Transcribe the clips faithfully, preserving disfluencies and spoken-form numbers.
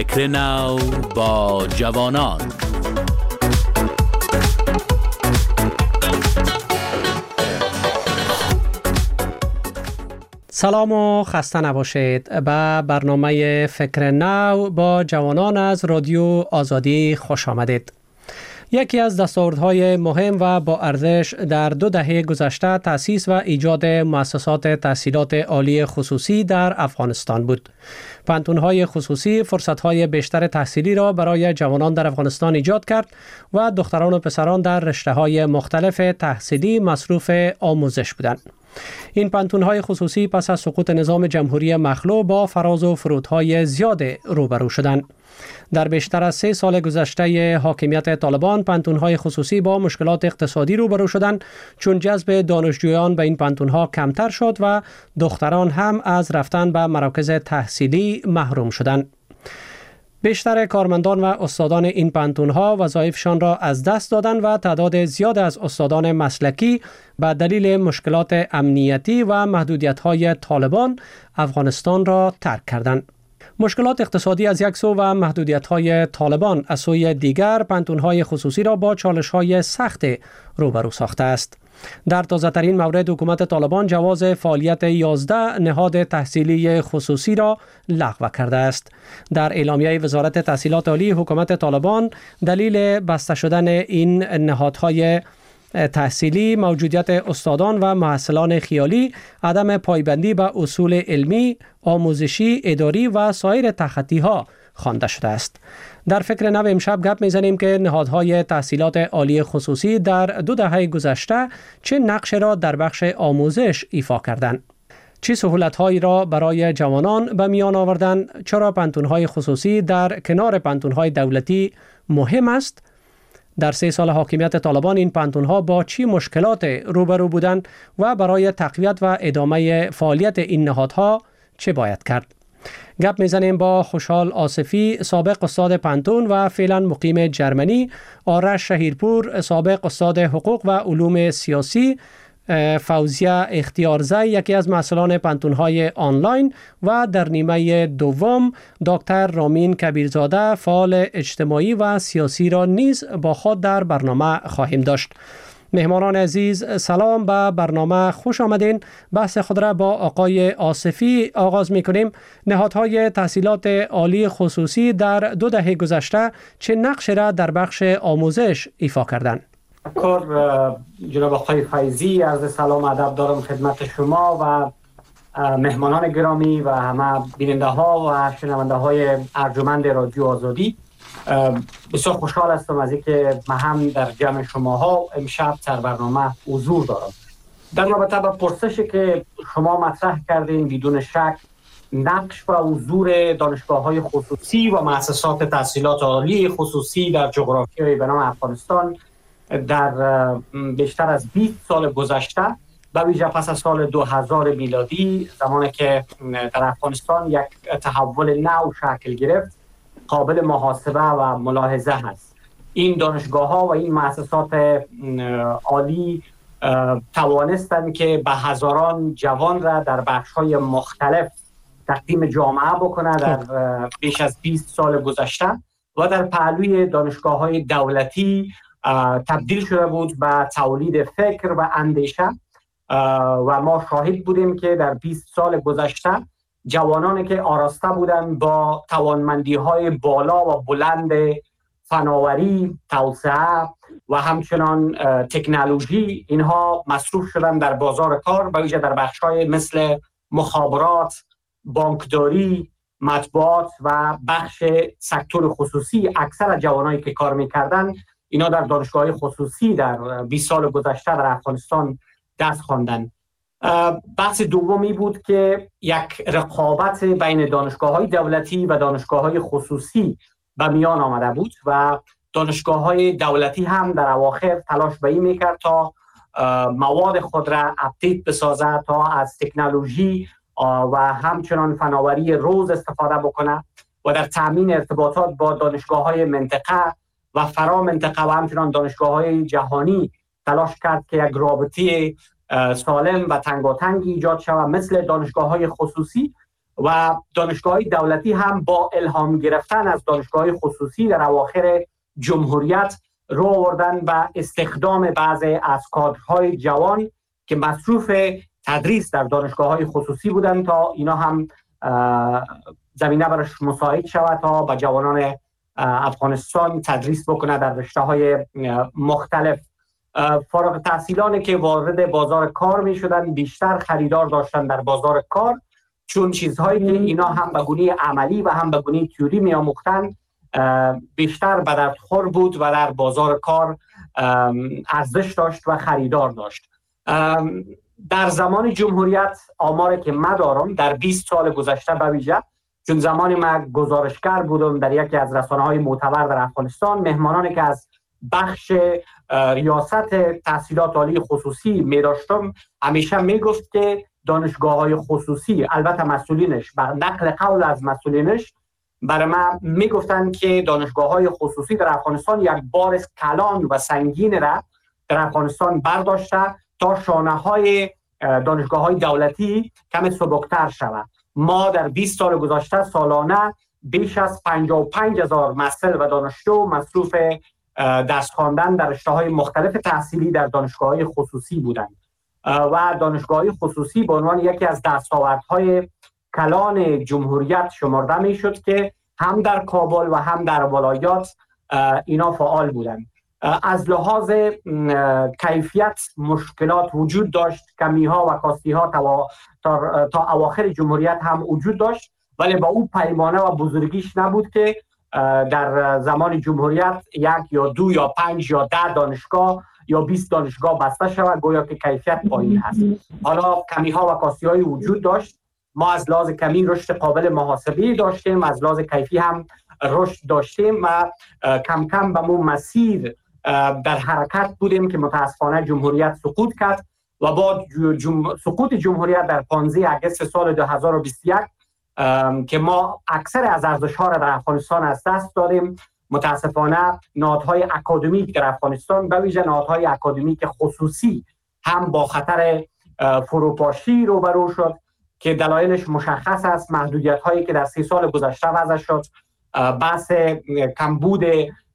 فکر نو با جوانان. سلام و خسته نباشید. به برنامه فکر نو با جوانان از رادیو آزادی خوش آمدید. یکی از دستاوردهای مهم و با ارزش در دو دهه گذشته تأسیس و ایجاد مؤسسات تحصیلات عالی خصوصی در افغانستان بود. پانتون‌های خصوصی فرصت‌های بیشتر تحصیلی را برای جوانان در افغانستان ایجاد کرد و دختران و پسران در رشته‌های مختلف تحصیلی مصروف آموزش بودند. این پانتون‌های خصوصی پس از سقوط نظام جمهوری مخلوع با فراز و فرودهای زیاد روبرو شدند. در بیشتر از سه سال گذشته حاکمیت طالبان پانتون‌های خصوصی با مشکلات اقتصادی روبرو شدند، چون جذب دانشجویان به این پانتون‌ها کمتر شد و دختران هم از رفتن به مراکز تحصیلی محروم شدند. بیشتر کارمندان و استادان این پانتون‌ها وظایفشان را از دست دادند و تعداد زیاد از استادان مسلکی به دلیل مشکلات امنیتی و محدودیت‌های طالبان افغانستان را ترک کردند. مشکلات اقتصادی از یک سو و محدودیت‌های طالبان از سوی دیگر پانتون‌های خصوصی را با چالش‌های سخت روبرو ساخته است. در تازه‌ترین مورد حکومت طالبان جواز فعالیت یازده نهاد تحصیلی خصوصی را لغو کرده است. در اعلامیه وزارت تحصیلات عالی حکومت طالبان دلیل بسته شدن این نهادهای تحصیلی موجودیت استادان و محصلان خیالی، عدم پایبندی به اصول علمی، آموزشی، اداری و سایر تخطی‌ها خوانده شده است. در فکر نو امشب گپ میزنیم که نهادهای تحصیلات عالی خصوصی در دو دهه گذشته چه نقش را در بخش آموزش ایفا کردند، چه سهولت‌هایی را برای جوانان به میان آوردند، چرا پانتون‌های خصوصی در کنار پانتون‌های دولتی مهم است، در سه سال حاکمیت طالبان این پانتون‌ها با چی مشکلات روبرو بودند و برای تقویت و ادامه فعالیت این نهادها چه باید کرد. گپ میزنیم با خوشحال آصفی، سابق استاد پانتون و فعلا مقیم جرمنی، آرش شهیرپور، سابق استاد حقوق و علوم سیاسی، فوزیه اختیارزی، یکی از مسئولان پانتون‌های آنلاین، و در نیمه دوم دکتر رامین کبیرزاده، فعال اجتماعی و سیاسی را نیز با خود در برنامه خواهیم داشت. مهمانان عزیز، سلام، به برنامه خوش آمدین. بحث خود را با آقای آصفی آغاز می‌کنیم. نهادهای تحصیلات عالی خصوصی در دو دهه گذشته چه نقش را در بخش آموزش ایفا کردند؟ کار جناب آقای فیضی، عرض سلام ادب دارم خدمت شما و مهمانان گرامی و همه بیننده ها و شنونده های ارجمند رادیو آزادی. بسیار خوشحال هستم از اینکه من هم در جمع شماها امشب در برنامه حضور دارم. در رابطه با پرسشی که شما مطرح کردین، بدون شک نقش و حضور دانشگاه‌های خصوصی و مؤسسات تحصیلات عالی خصوصی در جغرافیای به نام افغانستان در بیشتر از بیست سال گذشته، به ویژه پس از سال دو هزار میلادی، زمانی که در افغانستان یک تحول نو شکل گرفت، قابل محاسبه و ملاحظه هست. این دانشگاه‌ها و این مؤسسات عالی توانستند که به هزاران جوان را در بخش‌های مختلف تقدیم جامعه بکنه در بیش از بیست سال گذشته و در پهلوی دانشگاه‌های دولتی تبدیل شده بود به تولید فکر و اندیشه و ما شاهد بودیم که در بیست سال گذشته جوانانی که آراسته بودند با توانمندی‌های بالا و بلند فناوری، توسعه و همچنان تکنولوژی، اینها مصروف شدند در بازار کار، به ویژه در بخش‌های مثل مخابرات، بانکداری، مطبوعات و بخش سکتور خصوصی. اکثر جوانایی که کار می‌کردند اینا در دانشگاه‌های خصوصی در بیست سال گذشته در افغانستان دست خواندند. بحث دومی بود که یک رقابت بین دانشگاه‌های دولتی و دانشگاه‌های خصوصی به میان آمده بود و دانشگاه‌های دولتی هم در اواخر تلاش به این می‌کرد تا مواد خود را اپدیت بسازد، تا از تکنولوژی و همچنان فناوری روز استفاده بکنه و در تامین ارتباطات با دانشگاه‌های منطقه و فرا منطقه و همچنان دانشگاه‌های جهانی تلاش کرد که یک رابطه سالم و تنگاتنگ ایجاد شود مثل دانشگاه‌های خصوصی و دانشگاه دولتی هم با الهام گرفتن از دانشگاه خصوصی در اواخر جمهوریت رو آوردن و استخدام بعضی از کادرهای جوان که مصروف تدریس در دانشگاه‌های خصوصی بودند تا اینا هم زمینه برش مساعد شود تا به جوانان افغانستان تدریس بکنه در رشته‌های مختلف. فارغ التحصیلانی که وارد بازار کار می شدن بیشتر خریدار داشتن در بازار کار، چون چیزهایی که اینا هم به گونه عملی و هم به گونه تئوری می آموختن بیشتر به دردخور بود و در بازار کار ارزش داشت و خریدار داشت. در زمان جمهوریت آماری که من دارم در بیست سال گذشته به ویژه، چون زمانی من گزارشگر بودم در یکی از رسانه‌های معتبر در افغانستان، مهمانانی که از بخش ریاست تحصیلات عالی خصوصی می داشتم همیشه می گفت که دانشگاه‌های خصوصی، البته مسئولینش بر نقل قول از مسئولینش برای من می گفتن که دانشگاه‌های خصوصی در افغانستان یک بار کلان و سنگین را در افغانستان برداشته تا شانه‌های دانشگاه‌های دولتی کم سبکتر شود. ما در بیست سال گذشته سالانه بیش از پنجاه و پنج هزار محصل و دانشجو مصروف درس خواندن در رشته‌های مختلف تحصیلی در دانشگاه‌های خصوصی بودند و دانشگاه‌های خصوصی به عنوان یکی از دستاوردهای کلان جمهوریت شمرده می‌شد که هم در کابل و هم در ولایات اینا فعال بودند. از لحاظ کیفیت مشکلات وجود داشت، کمی‌ها و کاستی‌ها تا, تا, تا اواخر جمهوریت هم وجود داشت، ولی با او پیمانه و بزرگیش نبود که در زمان جمهوریت یک یا دو یا پنج یا ده دانشگاه یا بیست دانشگاه بسته شود، گویا که کیفیت پایین هست. حالا کمی‌ها و کاستی‌های وجود داشت. ما از لحاظ کمی رشد قابل محاسبه داشتیم، از لحاظ کیفی هم رشد داشتیم و کم کم به مو مسیر در حرکت بودیم که متاسفانه جمهوریت سقوط کرد و با جم... سقوط جمهوریت در پانزده آگوست سال دو هزار و بیست و یک که ما اکثر از ارزش‌ها را در افغانستان از دست دادیم، متاسفانه نهادهای اکادمیک در افغانستان به ویژه نهادهای اکادمیک خصوصی هم با خطر فروپاشی روبرو شد که دلایلش مشخص است. محدودیت‌هایی که در سه سال گذشته وضع شد، بحث کمبود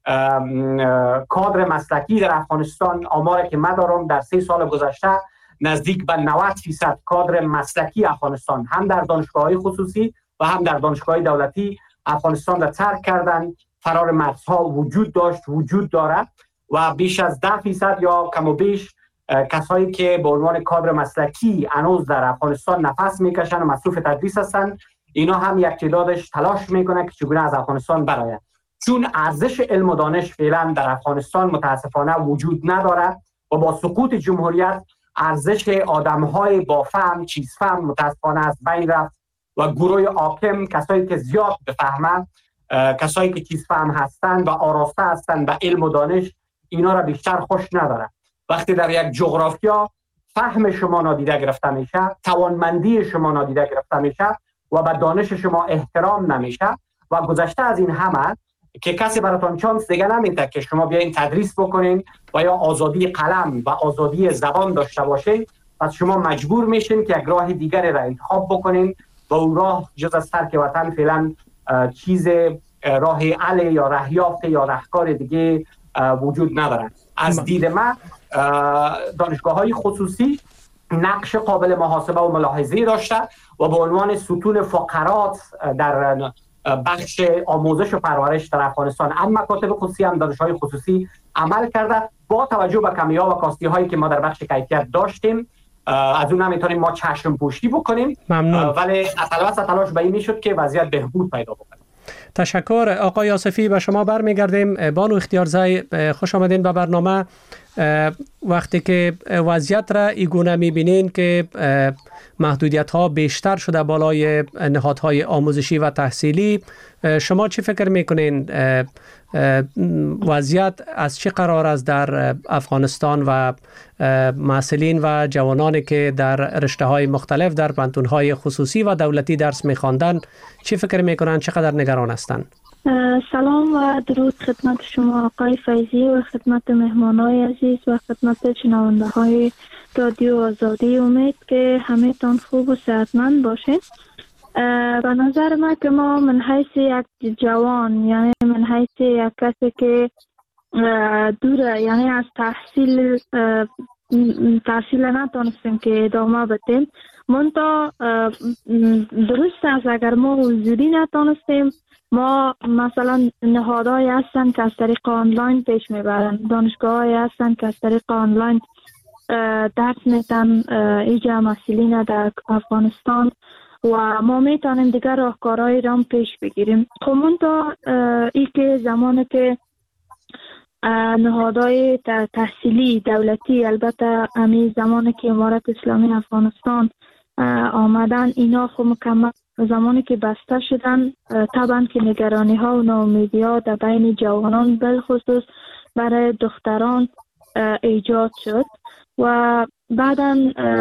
کادر مسلکی در افغانستان، آماری که من دارم در سه سال گذشته نزدیک به نود فیصد کادر مسلکی افغانستان هم در دانشگاه‌های خصوصی و هم در دانشگاه‌های دولتی افغانستان را ترک کردن. فرار مرزها وجود داشت، وجود دارد و بیش از ده فیصد یا کم و بیش کسایی که به عنوان کادر مسلکی هنوز در افغانستان نفس میکشن و مصروف تدریس هستند، اینا هم یک تعدادش تلاش میکنه که چگونه از افغانستان برآید، چون ارزش علم و دانش فعلا در افغانستان متاسفانه وجود ندارد و با سقوط جمهوریت ارزش آدم‌های با فهم، چیز فهم متاسفانه از بین رفت و گروه حاکم، کسایی که زیاد بفهمند، کسایی که چیز فهم هستند و آراسته هستند به علم و دانش، اینا را بیشتر خوش ندارد. وقتی در یک جغرافیا فهم شما نادیده گرفته میشه، توانمندی شما نادیده گرفته میشه و به دانش شما احترام نمیشه و گذشته از این همه که کسی براتون چانس دیگه نمیده که شما بیاین تدریس بکنین و یا آزادی قلم و آزادی زبان داشته باشین، پس شما مجبور میشین که یک راه دیگری را انتخاب بکنین و اون راه جز از ترک وطن فعلا چیز راه حل یا راه یافته یا راهکار دیگه وجود نداره. از دید من دانشگاه‌های خصوصی نقش قابل محاسبه و ملاحظه داشته و به عنوان ستون فقرات در بخش آموزش و پرورش در افغانستان هم مکاتب خصوصی هم دانشگاه‌های خصوصی عمل کرده. با توجه به کمی‌ها و کاستی‌هایی که ما در بخش کیفیت داشتیم، از اون نمیتونیم ما چشم پوشی بکنیم. ممنون. ولی تلاش تلاش به این میشد که وضعیت بهبود پیدا بکنه. تشکر آقای آصفی. به شما برمیگردیم. بانو اختیارزی، خوش آمدین به برنامه. وقتی که وضعیت را اینگونه میبینین که محدودیت ها بیشتر شده بالای نهادهای آموزشی و تحصیلی، شما چی فکر میکنین وضعیت از چه قرار است در افغانستان و محصلین و جوانانی که در رشته های مختلف در پانتون های خصوصی و دولتی درس میخواندن چی فکر میکنن، چقدر نگران هستند؟ سلام و درود خدمت شما آقای فیضی و خدمت مهمانای عزیز و خدمت شنونده های رادیو آزادی. امید که همه تان خوب و صحتمند باشید. به نظر من که ما من حیث یک جوان، یعنی من حیث یک کسی که دوره، یعنی از تحصیل تحصیل نتونستیم که ادامه بدیم، منتها درست است اگر ما حضوری نتونستیم، ما مثلا نهادهایی هستن که از طریق آنلاین پیش میبرن، دانشگاهایی هستن که از طریق آنلاین درس میتن ایجا مسئولین در افغانستان و ما میتونیم دیگر راهکارهای را پیش بگیریم. خب منتها ای که زمانی که نهادهای تحصیلی دولتی، البته امی زمانی که امارت اسلامی افغانستان آمدن، اینا خب مکمل زمانی که بسته شدن، طبعا که نگرانی ها و ناامیدی ها در بین جوانان بالخصوص برای دختران ایجاد شد و بعدا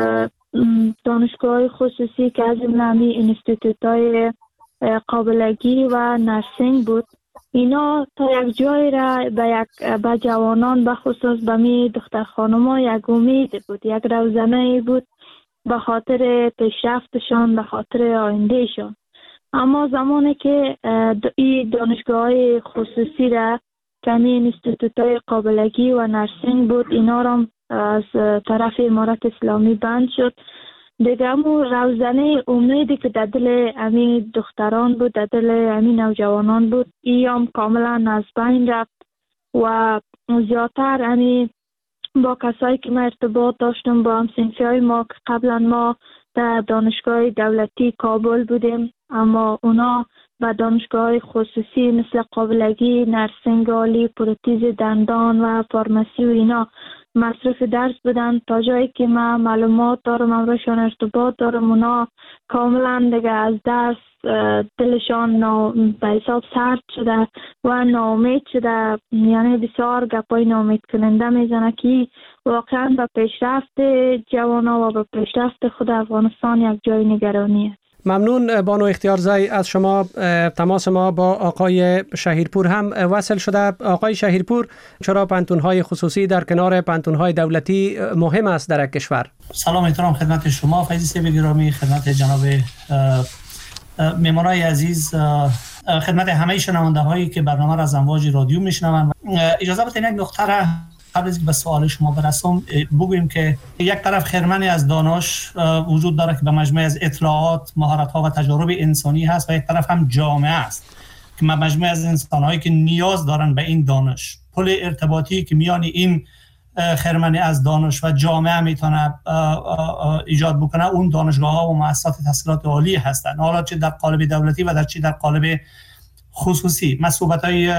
دانشگاه خصوصی که از جمله اینستیتوت های قابلگی و نرسینگ بود، اینا تا یک جای را به یک به جوانان به خصوص به می دختر خانم ها یک امید بود، یک روزنه بود به خاطر پیشرفتشان، به خاطر آیندهشان. اما زمانی که این دانشگاه های خصوصی را کمی اینستیتوت های قابلگی و نرسینگ بود، اینا را از طرف امارت اسلامی بند شد، دیگه همون روزنه امیدی که در دل امی دختران بود، در دل امی نوجوانان بود، ایام کاملا از بین رفت و زیادتر امی با کسایی که ما ارتباط داشتم، با همسنفی های ما که قبلا ما در دانشگاه دولتی کابل بودیم، اما اونا و دانشگاه خصوصی مثل قابلگی، نرسینگ عالی، پروتز دندان و فارمسی و اینا مصرف درس بودن، تا جایی که من معلومات دارم، امروشان ارتباط دارم، اونا کاملا دیگه از درس دلشان به حساب سرد شده و ناامید شده، یعنی بسیار گپای ناامید کننده میزنه که واقعا به پیشرفت جوانا و به پیشرفت خود افغانستان یک جای نگرانی است. ممنون بانو اختیارزی از شما. تماس ما با آقای شهیرپور هم وصل شده. آقای شهیرپور، چرا پانتون‌های خصوصی در کنار پانتون‌های دولتی مهم است در کشور؟ سلام احترام خدمت شما فیضی سیب گرامی، خدمت جناب میمانای عزیز، خدمت همه شنونده هایی که برنامه را از امواج رادیو میشنوند. اجازه بدید یک نکته را قبل از اینکه به سوال شما برسم بگویم که یک طرف خرمنی از دانش وجود داره که به مجموعه از اطلاعات، مهارت‌ها و تجارب انسانی هست و یک طرف هم جامعه است که مجموعه از انسان‌هایی که نیاز دارن به این دانش. پل ارتباطی که میان این خرمنی از دانش و جامعه میتونه ایجاد بکنه اون دانشگاه‌ها و مؤسسات تحصیلات عالی هستند، حالا چه در قالب دولتی و در چه در قالب خصوصی. من صحبت‌های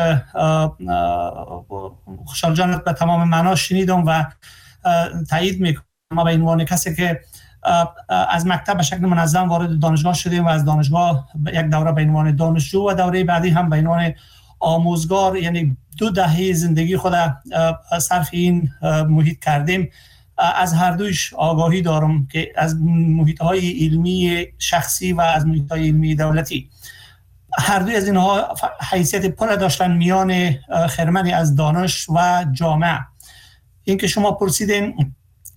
خوشحال جان به تمام معنا شنیدم و تایید میکنم. ما به عنوان کسی که از مکتب به شکل منظم وارد دانشگاه شدیم و از دانشگاه یک دوره به عنوان دانشجو و دوره بعدی هم به عنوان آموزگار، یعنی دو دهه زندگی خود صرف این محیط کردیم، از هر دویش آگاهی دارم که از محیط‌های علمی شخصی و از محیط‌های علمی دولتی، هر دوی از اینها حیثیت پل داشتن میان خرمنی از دانش و جامعه. این که شما پرسیدین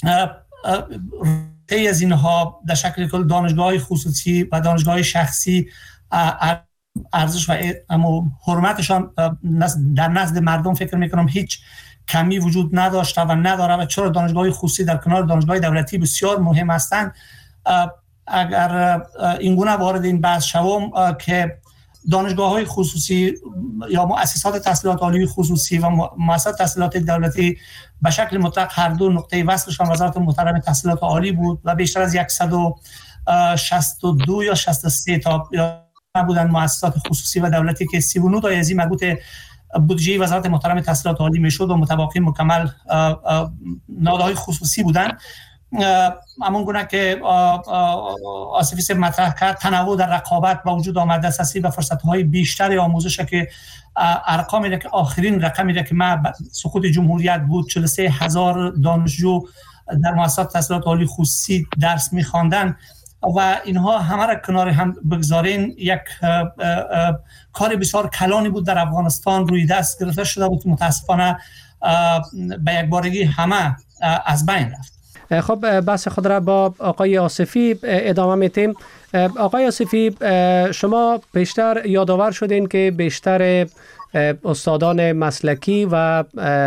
تی از اینها در شکل کل دانشگاه خصوصی و دانشگاه شخصی ارزش و حرمتشان در نزد مردم فکر میکنم هیچ کمی وجود نداشته و نداره و چرا دانشگاه خصوصی در کنار دانشگاه دولتی بسیار مهم هستند. اگر اینگونه وارد این بحث شوم که دانشگاه‌های خصوصی یا مؤسسات تحصیلات عالی خصوصی و مؤسسات تحصیلات دولتی به شکل مطلق هر دو نقطه وصلشان وزارت محترم تحصیلات عالی بود و بیشتر از صد و شصت و دو یا شصت و سه تا بودن مؤسسات خصوصی و دولتی که سی و نه تا از این مربوط بودجه وزارت محترم تحصیلات عالی میشد و متباقی مکمل نهادهای خصوصی بودن. همون گونه که آسفیس مطرح کرد، تنوع در رقابت با وجود آمده است و فرصت‌های بیشتر آموزش که ارقامی را که آخرین رقمی را که ما سقوط جمهوریت بود چهل و سه هزار دانشجو در مؤسسات تحصیلات عالی خصوصی درس می‌خواندن و اینها همه را کنار هم بگذارین، یک کار بسیار کلانی بود در افغانستان روی دست گرفته شده بود، متاسفانه به یک بارگی همه از بین رفت. خب بحث خود را با آقای آصفی ادامه میتیم. آقای آصفی، شما بیشتر یادآور شدین که بیشتر استادان مسلکی و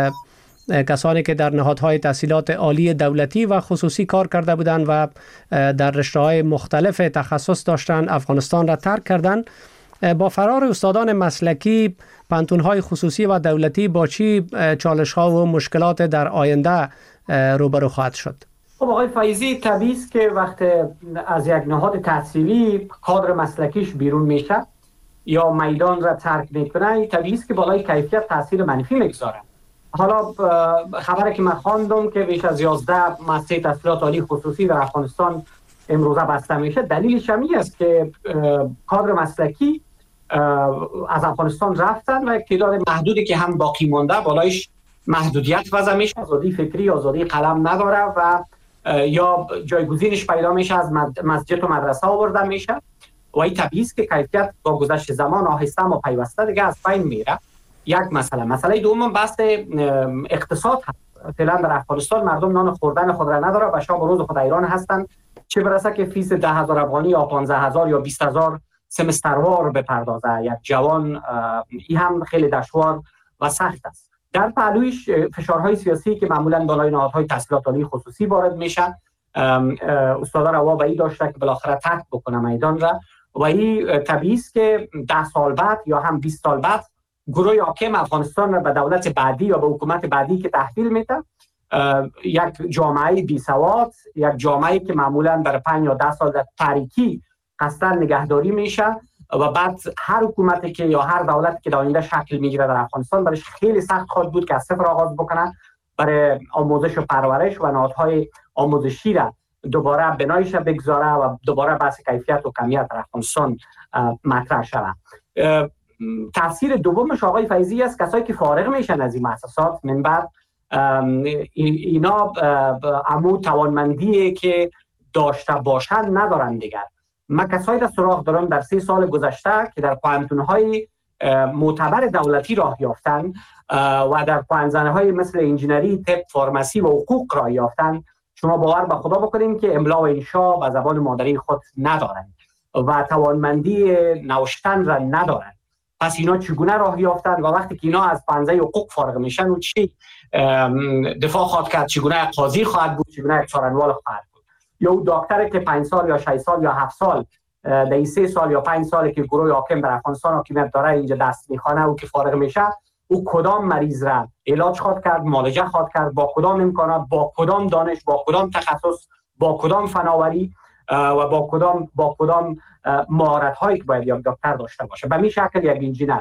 کسانی که در نهادهای تحصیلات عالی دولتی و خصوصی کار کرده بودند و در رشته‌های مختلف تخصص داشتند افغانستان را ترک کردند. با فرار استادان مسلکی، پانتون‌های خصوصی و دولتی با چی چالش‌ها و مشکلات در آینده روبرو خواهد شد؟ خب آقای فایزی، طبیعی است که وقتی از یک نهاد تحصیلی کادر مسلکیش بیرون میشه یا میدان را ترک میکنه، طبیعی است که بالای کیفیت تاثیر منفی میگذاره. حالا خبری که من خواندم که بیش از یازده مؤسسه تحصیلات عالی خصوصی در افغانستان امروزه بسته میشه، دلیلش هم این است که کادر مسلکی از افغانستان رفتن و تعداد محدودی که هم باقی مونده بالایش محدودیت وضع میشه، آزادی فکری، آزادی قلم نداره و یا جایگزینش پیدا میشه از مسجد و مدرسه آورده میشه و این طبیعی است که کیفیت با گذشت زمان آهسته و پیوسته دیگه از بین میره. یک مسئله مسئله دوم بحث اقتصاد هست. فعلا در افغانستان مردم نان خوردن خود را نداره و شب و روز خود ایران هستن، چه برسه که فیس ده هزار افغانی یا پانزده هزار یا بیست هزار سمستروار بپردازه یک جوان. این هم خیلی دشوار و سخت است. در پهلویش فشارهای سیاسی که معمولا بالای نهادهای تحصیلات عالی خصوصی وارد میشن، استادا روا به این داشته که بالاخره ترک بکنه میدان را و این طبیعی است که ده سال بعد یا هم بیست سال بعد گروه حاکم افغانستان را به دولت بعدی یا به حکومت بعدی که تحویل میده، یک جامعه بی سواد، یک جامعه که معمولا برای پنج یا ده سال در تاریکی قصداً نگهداری میشه و بعد هر حکومتی که یا هر دولتی که در آینده شکل میگیره در افغانستان برایش خیلی سخت خواهد بود که از صفر آغاز بکنه برای آموزش و پرورش و نهادهای آموزشی را دوباره بنایش را بگذاره و دوباره بحث کیفیت و کمیت در افغانستان مطرح شود. تاثیر دومش آقای فیضی است کسایی که فارغ میشن از این مؤسسات من بعد اینا عمو توانمندی که داشته باشن ندارن دیگر. من کسایی در سراغ دارم در سه سال گذشته که در پوهنتون‌های معتبر دولتی راه یافتن و در پوهنزنه‌های مثل انجینری، طب، فارمسی و حقوق راه یافتن. شما باور به خدا بکنید که املا و انشا و زبان مادری خود ندارن و توانمندی نوشتن را ندارن. پس اینا چگونه راه یافتن و وقتی که اینا از پنجه حقوق فارغ میشن و چی دفاع خواهد کرد، چگونه قاضی خواهد بود، چگونه یک څارنوال خواهد بود، یا او دکتر که پنج سال یا شش سال یا هفت سال در این سه سال یا پنج سال که گروه حاکم در افغانستان حاکمیت داره اینجا دست میخوانه و که فارغ میشه، او کدام مریض را علاج خواهد کرد، معالجه خواهد کرد، با کدام امکانات، با کدام دانش، با کدام تخصص، با کدام فناوری و با کدام با کدام مهارت هایی که باید یک دکتر داشته باشه. به می شکل یک انجینر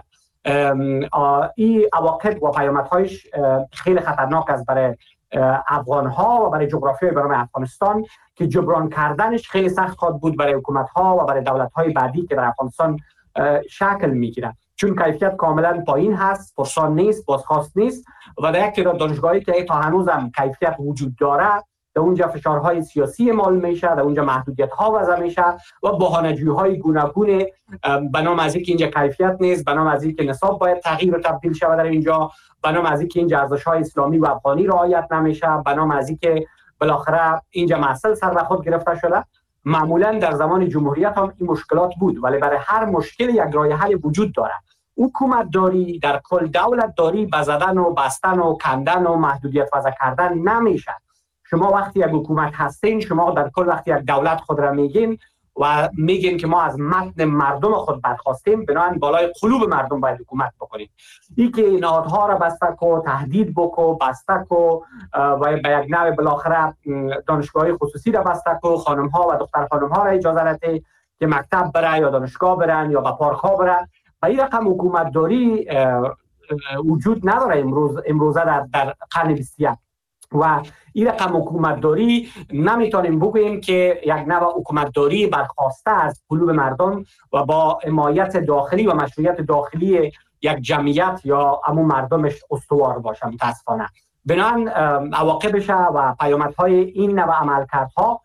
این عواقب و پیامدهایش خیلی خطرناک است برای افغان ها و برای جغرافیای برنامه افغانستان که جبران کردنش خیلی سخت خواهد بود برای حکومت ها و برای دولت های بعدی که در افغانستان شکل میگیرن، چون کیفیت کاملا پایین هست، پرسان نیست، بازخواست نیست و در یک تعداد دانشگاهی که تا هنوز هم کیفیت وجود داره در اونجا فشارهای سیاسی اعمال میشه، در اونجا محدودیت ها وضع میشه و بهانه‌جویی های گوناگون به نام از اینکه اینجا کیفیت نیست، به نام از اینکه نصاب باید تغییر و تبدیل شود در اینجا، به نام از اینکه اینجا ارزش‌های اسلامی و افغانی رعایت نمیشه، به نام از اینکه بالاخره اینجا مسئله سر به خود گرفته شده. معمولا در زمان جمهوریت هم این مشکلات بود، ولی برای هر مشکل یک راه حل وجود داره. حکومت داری در کل دولت داری بزدن و بستن و کندن و محدودیت وضع کردن نمیشه. شما وقتی یک حکومت هستین، شما در کل وقتی یک دولت خود را میگین و میگین که ما از متن مردم خود برخواستیم، بنابراین بالای قلوب مردم باید حکومت بکنید. این که نهادها را بسته کو، تهدید بکو، بسته کو و به یک نوع بالاخره دانشگاهی خصوصی را بسته کو، خانم ها و دختر خانم ها را اجازه نده که مکتب بره یا دانشگاه برن یا به پارک ها برن. و این رقم حکومت داری وجود نداره امروز امروزه در در قرن بیست و یک و این رقم حکومت داری نمیتونیم بگوییم که یک نوع حکومت داری برخواسته از قلوب مردم و با حمایت داخلی و مشروعیت داخلی یک جمعیت یا عموم مردمش استوار باشه. متاسفانه بنابراین عواقبش و پیامدهای این نوع عملکردها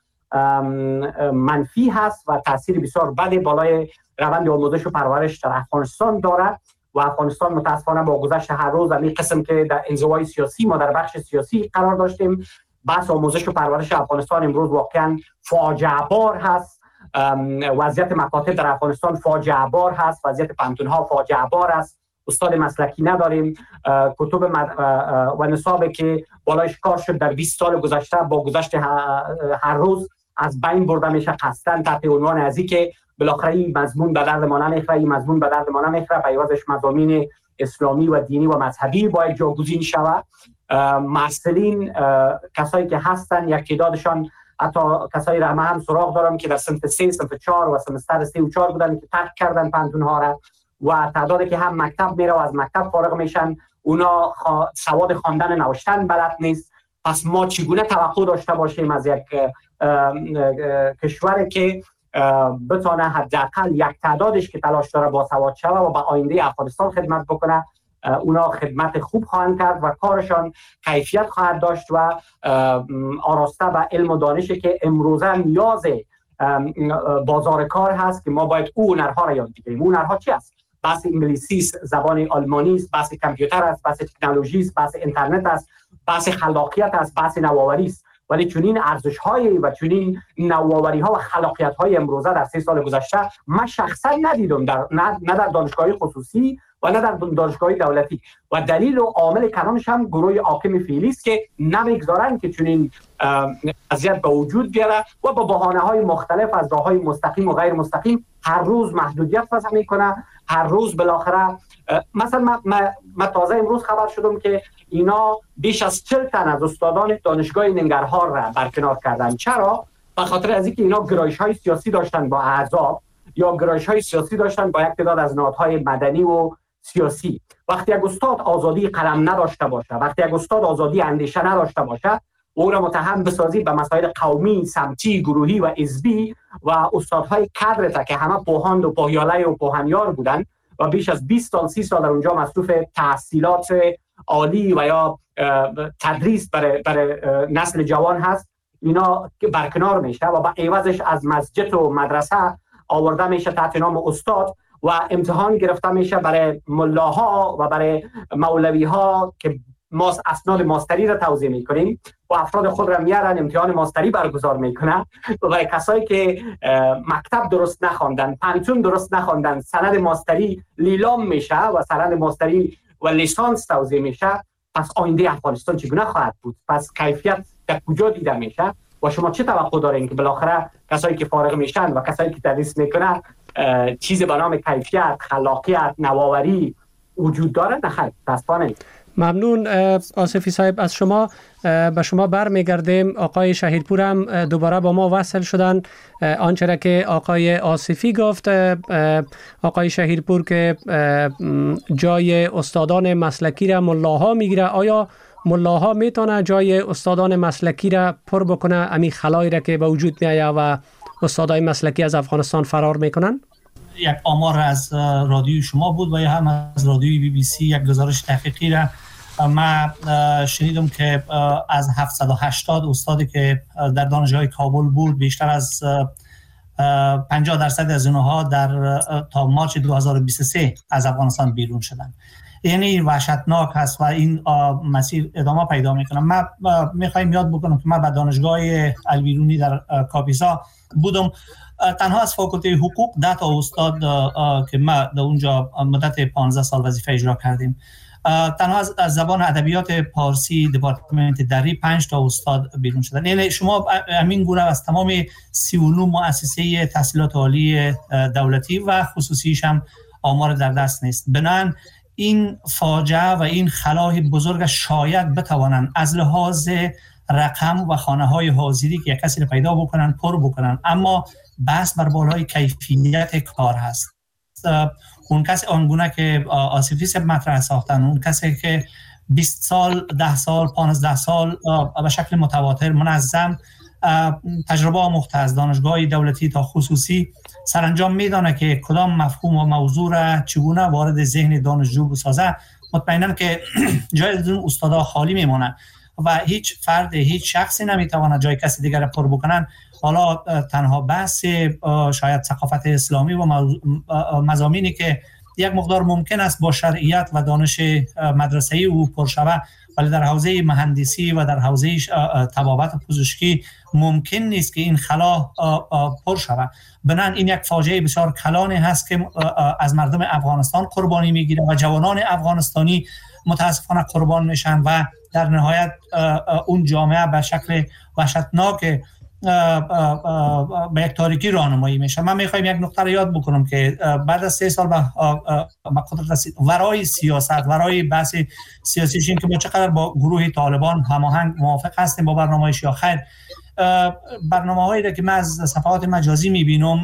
منفی هست و تاثیر بسیار بدی بالای روند آموزش و پرورش در افغانستان دارد و افغانستان متاسفانه با گذشت هر روز همین قسم که در انزوای سیاسی ما در بخش سیاسی قرار داشتیم بحث آموزش و پرورش افغانستان امروز واقعا فاجعه بار هست. وضعیت مکاتب در افغانستان فاجعه بار هست، وضعیت پانتون‌ها فاجعه بار است. استاد مسلکی نداریم. کتب و نصابی که بالایش کار شد در بیست سال گذشته با گذشت هر روز از بین برده میشه قصداً تحت عنوان ازی که بالاخره این مضمون به درد ما نمیخوره، این مضمون به درد ما نمیخوره، به عوضش مضامین اسلامی و دینی و مذهبی باید جاگزین شود. معسلین کسایی که هستن یک تعدادشان حتی کسایی را هم سراغ دارم که در صنف سه، صنف چهار و سمستر سه و چهار بودن که ترک کردن پانتون‌ها را و تعدادی که هم مکتب میره و از مکتب فارغ میشن اونا خوا... سواد خواندن نوشتن بلد نیست. پس ما چگونه توقع داشته باشیم از یک کشوری که بتونه حداقل یک تعدادش که تلاش داره با سواد شوه و به آینده افغانستان خدمت بکنه، اونا خدمت خوب خواهند کرد و کارشان کیفیت خواهد داشت و آراسته به علم و دانشی که امروزه نیاز بازار کار هست که ما باید او هنرها را یاد بگیریم. او هنرها چی است؟ بحث انگلیسی است، زبان آلمانی است، بحث کامپیوتر است، بحث تکنولوژی است، بحث اینترنت است، بحث خلاقیت است، بحث نوآوری است. ولی چنین ارزش‌های و چنین نوآوری‌ها و خلاقیت‌های امروزه در سه سال گذشته من شخصا ندیدم در نه, نه در دانشگاه‌های خصوصی و نه در دانشگاه‌های دولتی و دلیل و عامل کلانش هم گروه حاکم فعلی است که نمیگذارند که چنین وضعیت به وجود بیاره و با بهانه‌های مختلف از راه‌های مستقیم و غیر مستقیم هر روز محدودیت وضع میکنه. هر روز بالاخره مثلا من, من, من تازه امروز خبر شدم که اینا بیش از چهل تن از استادان دانشگاه ننگرهار را برکنار کردن. چرا؟ به خاطر از اینکه اینا گرایش‌های سیاسی داشتن با احزاب یا گرایش‌های سیاسی داشتن با یک تعداد از نهادهای مدنی و سیاسی. وقتی یک استاد آزادی قلم نداشته باشه، وقتی یک استاد آزادی اندیشه نداشته باشه، او را متهم بسازی به مسائل قومی، سمتی، گروهی و حزبی و استادهای کادر که همه پوهاند و پوهیاله و پوهنیار بودن و بیش از بیست تا سی سال در اونجا مصروف تحصیلات عالی و یا تدریس برای برای نسل جوان هست، اینا برکنار میشه و با عوضش از مسجد و مدرسه آورده میشه تحت نام استاد و امتحان گرفته میشه برای ملاها و برای مولویها که ما اسناد ماستری را توزیع میکنیم و افراد خود را میارن امتحان ماستری برگزار میکنن و برای کسایی که مکتب درست نخواندن، پانتون درست نخواندن، سند ماستری لیلام میشه و سند ماستری و لیسانس توزیع میشه. پس آینده افغانستان چگونه خواهد بود؟ پس کیفیت در کجا دیده میشه؟ و شما چه توقع دارین که بالاخره کسایی که فارغ میشن و کسایی که تدریس میکنن چیزی به نام کیفیت، خلاقیت، نوآوری وجود داره؟ نه خیر، متاسفانه. ممنون آصفی صاحب از شما. به شما برمیگردیم. آقای شهیدپور هم دوباره با ما وصل شدن. آنچه را که آقای آصفی گفت، آقای شهیدپور که جای استادان مسلکی را ملاها میگیره، آیا ملاها میتونه جای استادان مسلکی را پر بکنه، امی خلایی را که به وجود میایه و استادای مسلکی از افغانستان فرار میکنن؟ یک آمار از رادیوی شما بود و یا هم از رادیوی بی بی سی یک گزارش تحقیقی را من شنیدم که از هفتصد و هشتاد استادی که در دانشگاه کابل بود، بیشتر از پنجاه درصد از اونها در تا مارچ دو هزار و بیست و سه از افغانستان بیرون شدن. یعنی وحشتناک هست و این مسیر ادامه پیدا میکنه. من میخوایم یاد بکنم که من به دانشگاه البیرونی در کاپیسا بودم. تنها از فاکولته حقوق ده تا استاد که ما در اونجا مدت پانزده سال وظیفه اجرا کردیم. تنها از زبان ادبیات پارسی دپارتمنت دری پنج تا استاد بیرون شدن. یعنی شما همین گونه از تمام سی و نه مؤسسه تحصیلات عالی دولتی و خصوصیش هم آمار در دست نیست. بنابراین این فاجعه و این خلای بزرگ شاید بتوانند از لحاظ رقم و خانه‌های حاضری که یک کسی رو پیدا بکنن پر بکنن، اما بحث بر بالای کیفیت کار هست. اون کسی آنگونه که آصفی صاحب مطرح ساختن، اون کسی که بیست سال، ده سال، پانزده سال به شکل متواتر منظم تجربه آموخته از دانشگاه دولتی تا خصوصی، سرانجام میدانه که کدام مفهوم و موضوع را چگونه وارد ذهن دانشجو بسازه. مطمئنم که جای از اون استادا خالی میمونه و هیچ فرد، هیچ شخصی نمیتونه جای کسی دیگر پر بکنن. حالا تنها بحث شاید ثقافت اسلامی و مضامینی که یک مقدار ممکن است با شرعیت و دانش مدرسه‌ای او پر شود، ولی در حوزه مهندسی و در حوزه طبابت پزشکی ممکن نیست که این خلا پر شود. بنابراین این یک فاجعه بسیار کلانی هست که از مردم افغانستان قربانی میگیره و جوانان افغانستانی متاسفانه قربان میشن و در نهایت اون جامعه به شکل وحشتناک به یک تاریکی راهنمایی میشه. من میخوایم یک نکته رو یاد بکنم که بعد از سه سال به قدرت رسید، ورای سیاست، ورای بحث سیاسیشین که ما چقدر با گروه طالبان هماهنگ موافق هستیم با برنامه‌اش یا خیر، برنامه‌هایی را که من از صفحات مجازی میبینم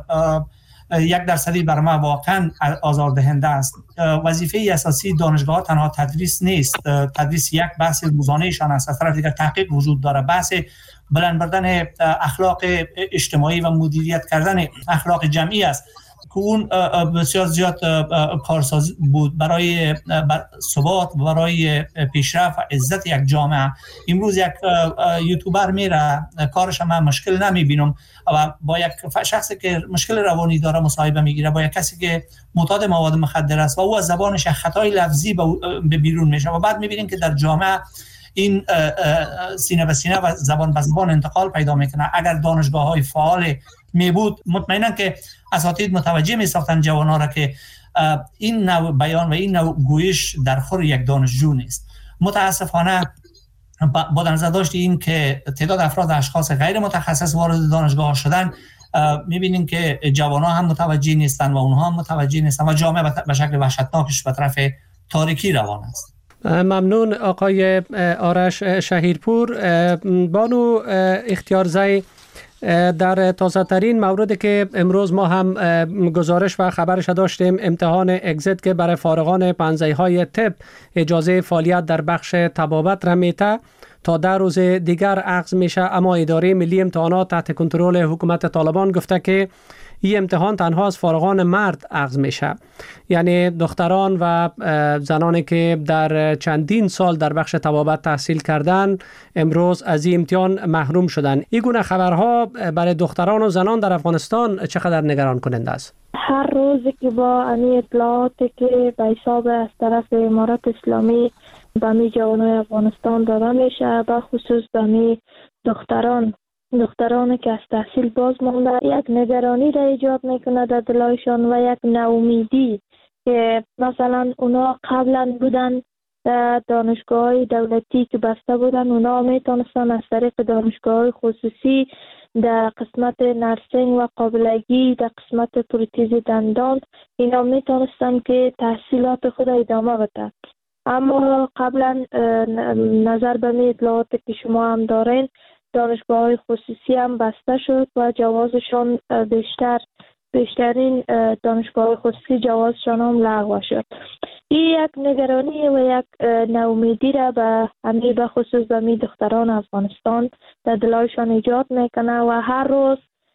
یک درصدی برای ما واقعا آزاردهنده است. وظیفه اساسی دانشگاه تنها تدریس نیست، تدریس یک بحث روزانه‌شان است، از طرف دیگر تحقیق وجود داره، بحث بلند بردن اخلاق اجتماعی و مدیریت کردن اخلاق جمعی است که اون بسیار زیاد کارساز بود برای ثبات، برای پیشرفت و عزت یک جامعه. امروز یک یوتیوبر میره کارش من مشکل نمیبینم و با یک شخصی که مشکل روانی داره مصاحبه میگیره، با یک کسی که معتاد مواد مخدر است و او از زبانش خطای لفظی به بیرون میشه و بعد میبینیم که در جامعه این سینه به سینه و زبان به زبان انتقال پیدا میکنه. اگر دانشگاه‌های فعال می بود مطمئنا که اساتید متوجه می ساختن جوان‌ها را که این نوع بیان و این نوع گویش در خور یک دانشجو نیست. متاسفانه با در نظر داشت این که تعداد افراد اشخاص غیر متخصص وارد دانشگاه شدن، می‌بینیم که جوان‌ها هم متوجه نیستن و اونها هم متوجه نیستن و جامعه به شکل وحشتناکش به طرف تاریکی روان است. ممنون آقای آرش شهیرپور. بانو اختیارزی، در تازه ترین موردی که امروز ما هم گزارش و خبرش داشتیم، امتحان اگزیت که برای فارغان پنزه های طب اجازه فعالیت در بخش طبابت را میته تا ده روز دیگر عقد میشه، اما اداره ملی امتحانات تحت کنترل حکومت طالبان گفته که این امتحان تنها از فارغان مرد عقد میشه، یعنی دختران و زنانی که در چندین سال در بخش طبابت تحصیل کردن امروز از این امتحان محروم شدن. این گونه خبرها برای دختران و زنان در افغانستان چقدر نگران کننده است؟ هر روزی که با این اطلاعاتی که به حساب از طرف امارات اسلامی به می جوانای افغانستان داده میشه، به خصوص به می دختران دخترانی که از تحصیل باز مانده، یک نگرانی را ایجاد میکنه در دلایشان و یک ناامیدی که مثلا اونا قبلا بودن دانشگاه دولتی که بسته بودن، اونا میتونستن از طریق دانشگاه خصوصی در قسمت نرسینگ و قابلگی، در قسمت پروتز دندان، اینا میتونستن که تحصیلات خود ادامه بده. اما قبلا نظر به می اطلاعاتی که شما هم دارین، دانشگاه خصوصی هم بسته شد و جوازشان بیشتر بیشترین دانشگاه خصوصی جوازشان هم لغو شد. این یک نگرانی و یک ناامیدی را به همه به خصوص به می دختران افغانستان در دلایشان ایجاد میکنه و هر روز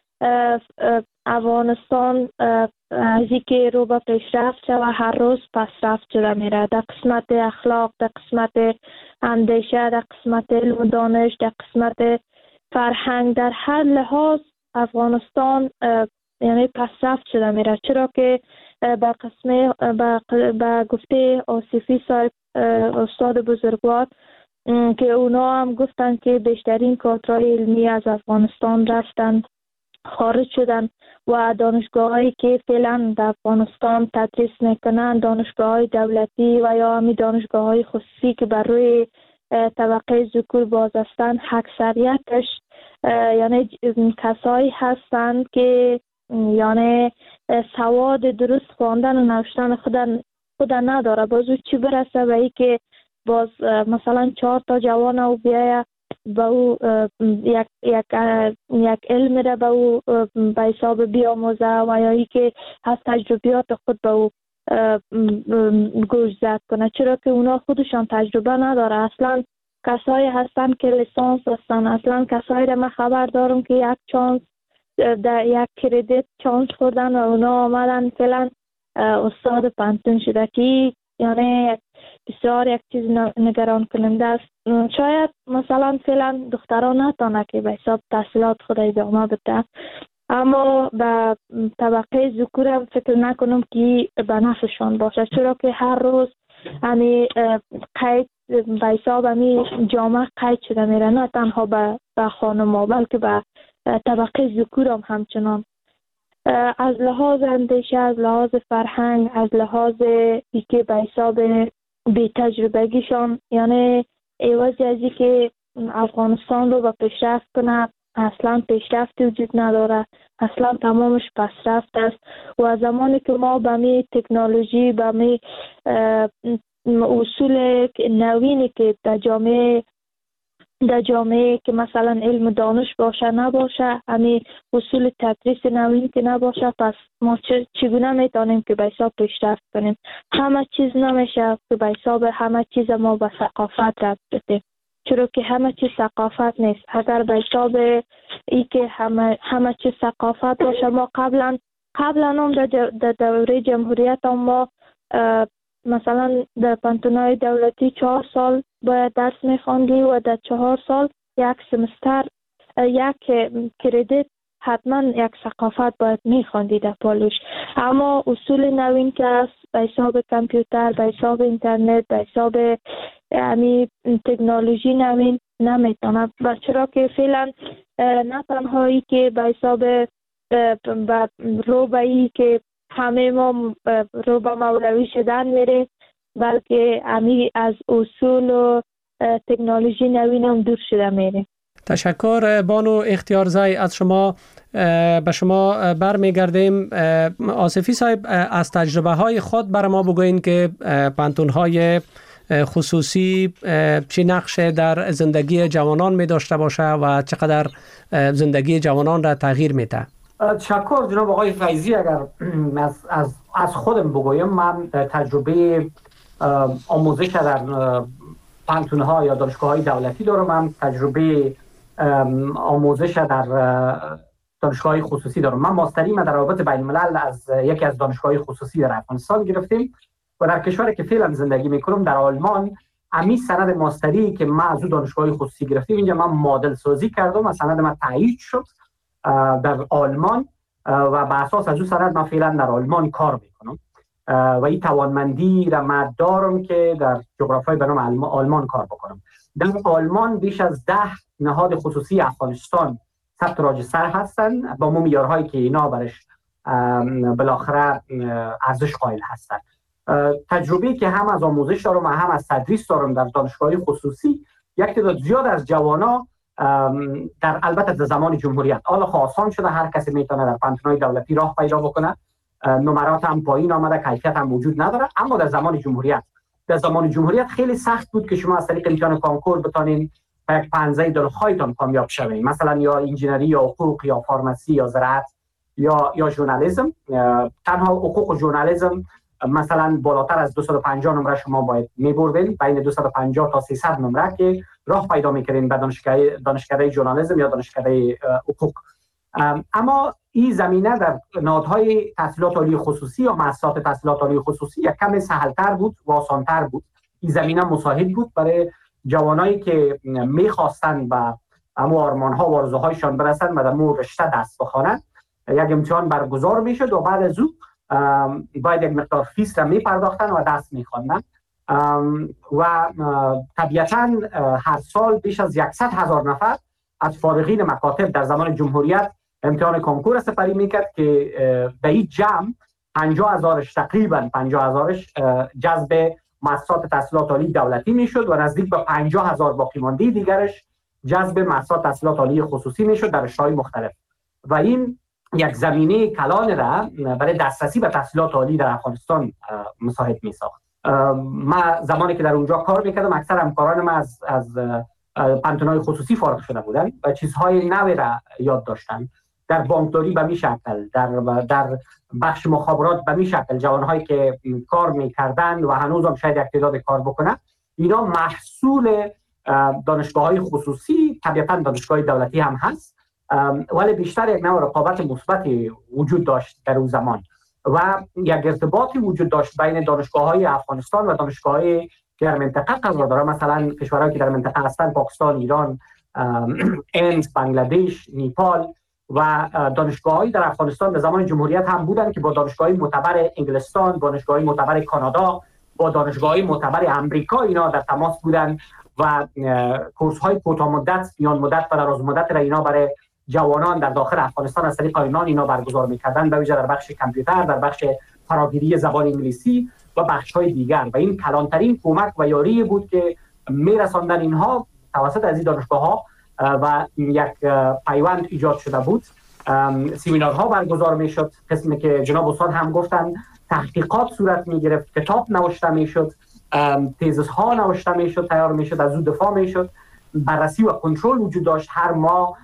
افغانستان از اینکه رو به پیشرفت شد و هر روز پسرفت شده میره در قسمت اخلاق، در قسمت اندیشه، در قسمت علم و دانش، در قسمت فرهنگ، در هر لحاظ افغانستان یعنی پسرفت شده میره. چرا که با قسمه با گفته آصفی صاحب استاد بزرگوار که اونا هم گفتن که بیشترین کادرهای علمی از افغانستان رفتن خارج شدن و دانشگاهایی که فعلا در افغانستان تدریس میکنن، دانشگاه‌های دولتی و یا همی دانشگاه‌های خصوصی که بر روی طبقه ذکور باز هستند، اکثریتش یعنی کسایی هستند که یعنی سواد درست خواندن و نوشتن خودن خود نداره. بازو چی برسه به ای که باز مثلا چهار تا جوان او بیایه با او یک یک یک علم را به او به حساب بیاموزه و یا ای که از تجربیات خود به او گوش زد کنه، چرا که اونا خودشان تجربه نداره. اصلا کسایی هستن که لیسانس هستن، اصلا کسایی را من خبر دارم که یک چانس در یک کردیت چانس خوردن و اونا آمدن فعلا استاد پانتون شده که یعنی بسیار یک چیز نگران کننده است. شاید مثلا فعلا دختران نتانه که به حساب تحصیلات خود ادامه بده، اما به طبقه ذکور فکر نکنم که به نفعشان باشه، چرا که هر روز یعنی قید به حساب می جامعه قید شده میره، نه تنها به به خانم بلکه به طبقه ذکور هم همچنان. از لحاظ اندیشه، از لحاظ فرهنگ، از لحاظ ای که به حساب بی تجربگیشان، یعنی عوضی از ای که افغانستان رو به پیشرفت کنه اصلا پیشرفت وجود نداره، اصلا تمامش پسرفت است. و زمانی که ما به می تکنولوژی، به می اصول نوینی که در جامعه در جامعه که مثلا علم دانش باشه نباشه، همین اصول تدریس نوین که نباشه، پس ما چگونه میتونیم که به حساب پیشرفت کنیم؟ همه چیز نمیشه که به حساب همه چیز ما به ثقافت ربط بدیم، چرا که همه چیز ثقافت نیست. اگر به حساب ای که همه همه چیز ثقافت باشه، ما قبلا قبلا هم در دوره جمهوریت هم ما مثلا در پانتونای دولتی چهار سال باید درس میخواندی و در چهار سال یک سمستر یک کردیت حتما یک ثقافت باید میخواندی در پالوش. اما اصول نوین که است به حساب کامپیوتر، به حساب اینترنت، به حساب یعنی تکنولوژی نوین نمیتونه. و چرا که فعلا نه تنهایی که به حساب رو به ای که همه ما رو به مولوی شدن میره، بلکه همی از اصول و تکنولوژی نوین هم دور شده میره. تشکر بانو اختیارزای. از شما به شما برمیگردیم. آصفی صاحب، از تجربه های خود بر ما بگوین که پانتون های خصوصی چه نقش در زندگی جوانان می داشته باشه و چقدر زندگی جوانان را تغییر میده. تشکر جناب آقای فیضی. اگر از, از, از خودم بگویم، من تجربه آموزش در پانتون ها یا دانشگاه های دولتی دارم. من تجربه آموزش در دانشگاه های خصوصی دارم. من ماستری من در روابط بین الملل از یکی از دانشگاه های خصوصی در افغانستان گرفتیم و در کشوری که فعلا زندگی میکنم در آلمان، امی سند ماستری که من از دانشگاه خصوصی گرفتیم، اینجا من مدل سازی کردم و سند من تایید شد در آلمان و بر اساس از اون سند من فعلا در آلمان کار میکنم و این توانمندی را من دارم که در جغرافیای به نام آلمان کار بکنم. در آلمان بیش از ده نهاد خصوصی افغانستان ثبت راجستر هستند با معیارهایی که اینا برش بالاخره ارزش قائل هستند. تجربه‌ای که هم از آموزش دارم و هم از تدریس دارم در دانشگاه‌های خصوصی، یک تعداد زیاد از جوانا در البته در زمان جمهوریت حالا آسان شده، هر کسی میتونه در پانتون‌های دولتی راه پیدا بکنه، نمرات هم پایین آمده، کیفیت هم وجود نداره. اما در زمان جمهوریت در زمان جمهوریت خیلی سخت بود که شما از طریق امتحان کنکور بتونین یک پنزه دلخواهتان کامیاب شوین، مثلا یا انجینری یا حقوق یا فارمسی یا زراعت یا یا ژورنالیسم. تنها حقوق و ژورنالیسم مثلا بالاتر از دویست و پنجاه نمره شما باید می‌بردین، بین دویست و پنجاه تا سیصد نمره که راه پیدا می‌کردین به دانشکده دانشکده ژورنالیسم یا دانشکده حقوق. اما این زمینه در نهادهای تحصیلات عالی خصوصی یا مؤسسات تحصیلات عالی خصوصی یک کم سهل‌تر بود و آسان‌تر بود. این زمینه مساعد بود برای جوانایی که می‌خواستند به اما آرمان‌ها و آرزوهایشان برسند و در مو رشته دست بخوانند. یک امتحان برگزار می‌شد و بعد از او باید یک مقدار فیس را می پرداختن و درس می خواندن و طبیعتاً هر سال بیش از صد هزار نفر از فارغین مکاتب در زمان جمهوریت امتحان کنکور سپری میکرد که در این جمع پنجاه هزارش تقریباً پنجاه هزارش جذب مؤسسات تحصیلات عالی دولتی میشد و نزدیک به پنجاه هزار باقی مانده دیگرش جذب مؤسسات تحصیلات عالی خصوصی میشد در رشته‌های مختلف. و این یک زمینه کلان را برای دسترسی به تحصیلات عالی در افغانستان مساعد می ساخت. من زمانی که در اونجا کار میکردم، اکثر همکاران ما از از پانتون‌های خصوصی فارغ شده بودند و چیزهای نوی را یاد داشتن. در بانکداری به می شکل، در در بخش مخابرات به می شکل، جوانهایی که کار میکردند و هنوز هم شاید یک تعداد کار بکنن، اینا محصول دانشگاه‌های خصوصی، طبیعتاً دانشگاه دولتی هم هست، ولی بیشتر یک نوع رقابت مثبتی وجود داشت در اون زمان و یک ارتباطی وجود داشت بین دانشگاه‌های افغانستان و دانشگاه‌های که در منطقه قرار دارن، مثلا کشورهایی که در منطقه هستن، پاکستان، ایران، هند، بنگلادش، نیپال و دانشگاه‌های در افغانستان در زمان جمهوریت هم بودن که با دانشگاه‌های معتبر انگلستان، دانشگاه‌های معتبر کانادا با دانشگاه‌های معتبر آمریکا اینا در تماس بودن و کورس‌های کوتاه مدت، میان مدت و دراز مدت را اینا برای جوانان در داخل افغانستان از طریق آینان اینا برگزار می‌کردن، به ویژه در بخش کامپیوتر، در بخش فراگیری زبان انگلیسی و بخش‌های دیگر. و این کلانترین کمک و یاری بود که می‌رساندن اینها توسط از این دانشگاه‌ها و یک پیوند ایجاد شده بود. سمینارها برگزار می‌شد، قسمی که جناب استاد هم گفتن تحقیقات صورت می‌گرفت، کتاب نوشته می‌شد، تزس‌ها نوشته می‌شد، تیار می‌شد، از او دفاع می‌شد، بررسی و کنترل وجود داشت. هر ماه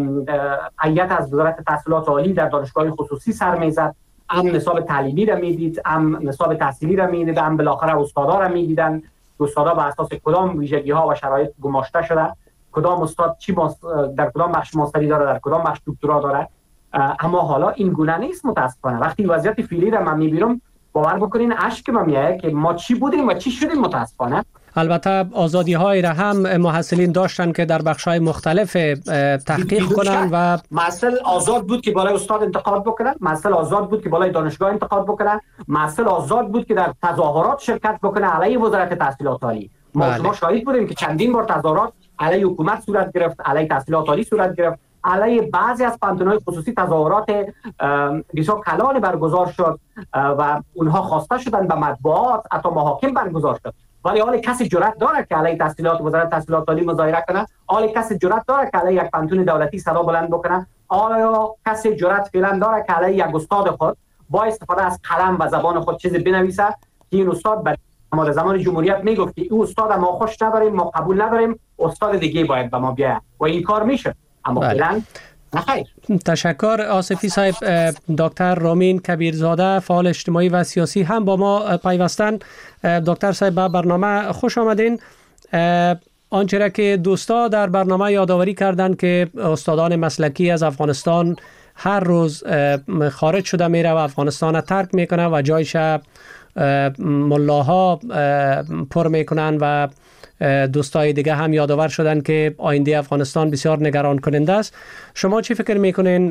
هیئت از وزارت تحصیلات عالی در دانشگاه خصوصی سر می‌زد، هم نصاب تعلیمی را می‌دید، هم نصاب تحصیلی را می‌دید، هم بالاخره استادا را می‌دیدن. استادا بر اساس کدام ویژگی‌ها و شرایط گماشته شده، کدام استاد چی در کدام بخش ماستری داره، در کدام بخش دکترا داره. اما حالا این گونه نیست متاسفانه. وقتی وضعیت فعلی را من می‌بینم باور بکنین اشک من میاد که ما چی بودیم و چی شدیم متاسفانه. البته آزادی های را هم محصلین داشتن که در بخش های مختلف تحقیق کنن و محصل آزاد بود که بالای استاد انتقاد بکنن، محصل آزاد بود که بالای دانشگاه انتقاد بکنن، محصل آزاد بود که در تظاهرات شرکت بکنه علیه وزارت تحصیلات عالی. ما بله. شما شاهد بودیم که چندین بار تظاهرات علیه حکومت صورت گرفت، علیه تحصیلات عالی صورت گرفت، علیه بعضی از پانتون‌های خصوصی تظاهرات بسیار کلان برگزار شد و اونها خواسته شدن به مطبوعات، حتی محاکم برگزار شد. ولی حال کسی جرأت داره که علیه تحصیلات وزارت تحصیلات عالی مظاهره کنه؟ حال کسی جرأت داره که علیه یک پانتون دولتی صدا بلند بکنه؟ آیا کسی جرأت فعلا داره که علیه یک استاد خود با استفاده از قلم و زبان خود چیزی بنویسه که این استاد بر ما زمان جمهوریت میگفت که این استاد ما خوش نداریم، ما قبول نداریم، استاد دیگه باید به ما بیاد و این کار میشه. اما فعلا نخیر. تشکر آصفی صاحب. دکتر رامین کبیرزاده فعال اجتماعی و سیاسی هم با ما پیوستن. دکتر صاحب به برنامه خوش آمدین. آنچه را که دوستا در برنامه یادآوری کردند که استادان مسلکی از افغانستان هر روز خارج شده میره و افغانستان را ترک میکنه و جایش ملاها پر میکنن و دوستای دیگه هم یادآور شدن که آینده افغانستان بسیار نگران کننده است. شما چی فکر میکنین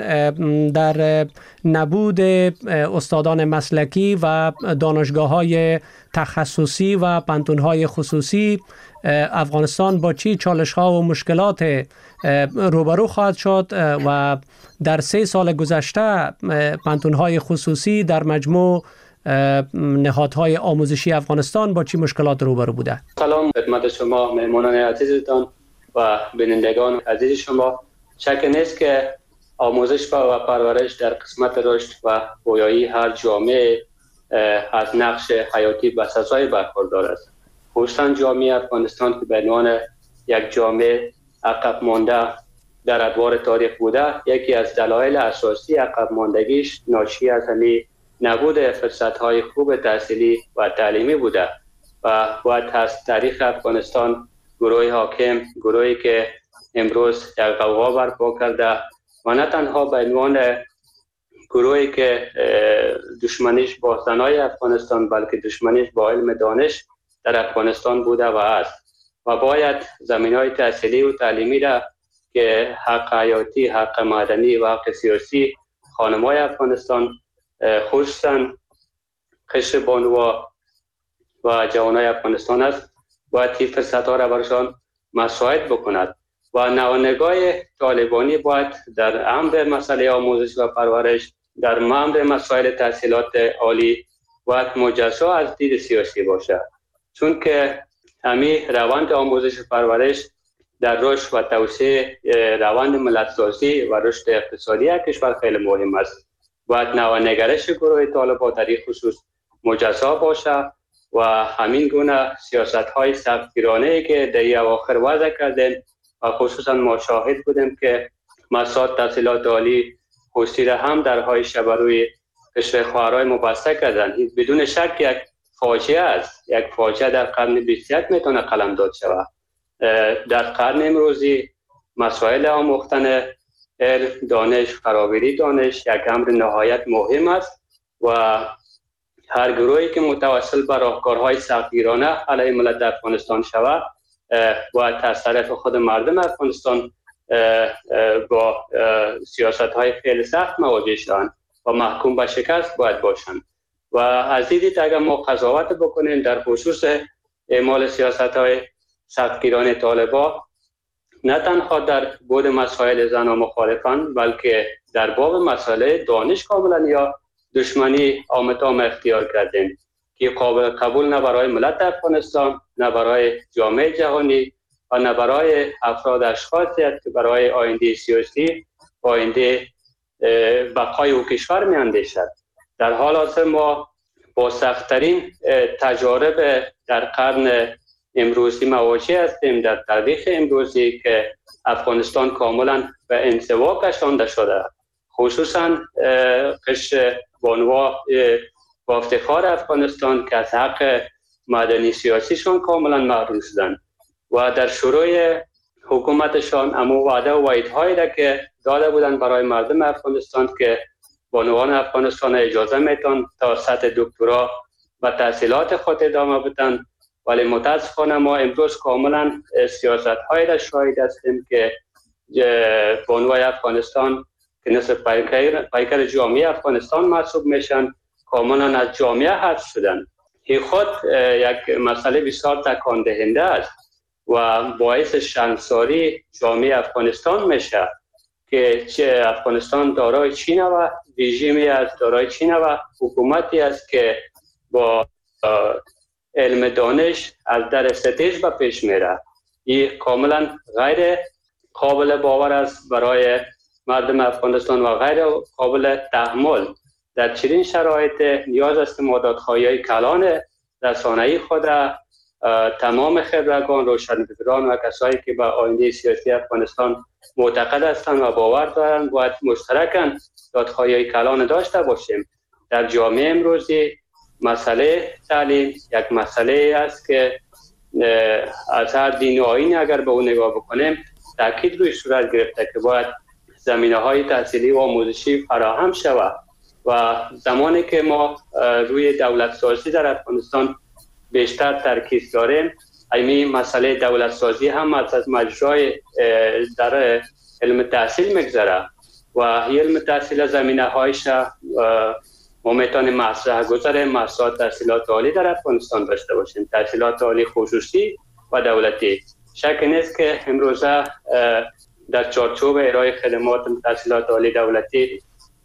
در نبود استادان مسلکی و دانشگاه‌های تخصصی و پانتون‌های خصوصی افغانستان با چی چالش‌ها و مشکلات روبرو خواهد شد و در سه سال گذشته پانتون‌های خصوصی در مجموع نهادهای آموزشی افغانستان با چی مشکلات روبرو بوده؟ سلام خدمت شما مهمانان عزیزتان و بینندگان عزیز شما. شک نیست که آموزش و پرورش در قسمت رشد و پویایی هر جامعه از نقش حیاتی و اساسی برخوردار است. خصوصا جامعه افغانستان که به عنوان یک جامعه عقب مانده در ادوار تاریخ بوده، یکی از دلایل اساسی عقب ماندگیش ناشی از همین نبود فرصت‌های خوب تحصیلی و تعلیمی بوده و باید از تاریخ افغانستان گروه حاکم، گروهی که امروز یک غوغا برپا کرده و نه تنها به عنوان گروهی که دشمنیش با زنای افغانستان بلکه دشمنیش با علم دانش در افغانستان بوده و است و باید زمینهای تحصیلی و تعلیمی را که حق حیاتی، حق مدنی و حق سیاسی خانم‌های افغانستان خصوصا قشر بانوها و جوانای افغانستان است باید این فرصت‌ها را برشان مساعد بکند و نگاه طالبانی باید در امر مسئله آموزش و پرورش، در امر مسائل تحصیلات عالی باید مجزا از دید سیاسی باشه، چون که همین روند آموزش و پرورش در رشد و توسعه روند ملت‌سازی و رشد اقتصادی کشور خیلی مهم است. باید نوانگرش گروه طالبان در این خصوص مجزا باشه و همین گونه سیاست های سختگیرانه که در این اواخر وضع کردیم و خصوصا ما شاهد بودیم که مسائل تحصیلات عالی خصوصی را هم در های شبروی قشر خواهرای مبسته کردن. بدون شک یک فاجعه است، یک فاجعه در قرن بیست و یک میتونه قلمداد شود. در قرن امروزی مسائل آموختن علم، دانش، فراوری دانش یک امر نهایت مهم است و هر گروهی که متوسل به راهکارهای سختگیرانه علیه ملت افغانستان شود باید از طرف خود مردم افغانستان با سیاست‌های خیلی سخت مواجه شوند و محکوم به شکست باید باشند. و از این دید اگر ما قضاوت بکنیم در خصوص اعمال سیاست‌های سختگیرانه طالبان، نه تنها در بود مسائل زن و مخالفان بلکه در باب مسئله دانش کاملا یا دشمنی آمتام اختیار کردیم که قابل قبول نه برای ملت افغانستان، نه برای جامعه جهانی و نه برای افراد اشخاصی است که برای آینده سیاسی و آینده بقای او کشور می اندیشد. در حال حاضر ما با سخت‌ترین تجارب در قرن امروزی مواجه هستیم. در تاریخ امروزی که افغانستان کاملا به انزوا کشانده شده، خصوصا قشر بانوا با افتخار افغانستان که از حق مدنی سیاسیشان کاملا محروم شدند و در شروع حکومتشان امو وعده و وعیدهایی را که داده بودند برای مردم افغانستان که بانوان افغانستان اجازه میتون تا سطح دکترا و تحصیلات خود ادامه بدن، ولی متاسفانه ما امروز کاملا سیاست هایی را شاهد هستیم که بانوای افغانستان که نصف پیکر, پیکر جامعه افغانستان محسوب میشن کاملا از جامعه حذف شدن. این خود یک مسئله بسیار تکان دهنده است و باعث شرمساری جامعه افغانستان میشه که چه افغانستان دارای چین و رژیمی است، دارای چین و حکومتی است که با علم دانش از در ستیج به پیش میره. این کاملا غیر قابل باور است برای مردم افغانستان و غیر قابل تحمل. در چنین شرایط نیاز است مدادخواهی کلان رسانه‌ای خود تمام خبرگان، روشنفکران و کسایی که به آینده سیاسی افغانستان معتقد هستند و باور دارند باید مشترکاً دادخواهی کلان داشته باشیم. در جامعه امروزی مسئله تعلیم یک مسئله است که از هر دین و آیین اگر به اون نگاه بکنیم تاکید روی صورت گرفته که باید زمینه‌های تحصیلی و آموزشی فراهم شود و زمانی که ما روی دولت سازی در افغانستان بیشتر ترکیز داریم، این مسئله دولت سازی هم از مجرای در علم تحصیل میگذره و علم تحصیل زمینه هایش ما میتونیم مصرح گذاره مؤسسات تحصیلات عالی در افغانستان داشته باشیم، تحصیلات عالی خصوصی و دولتی. شک نیست که امروزه در چارچوب ارائه خدمات تحصیلات عالی دولتی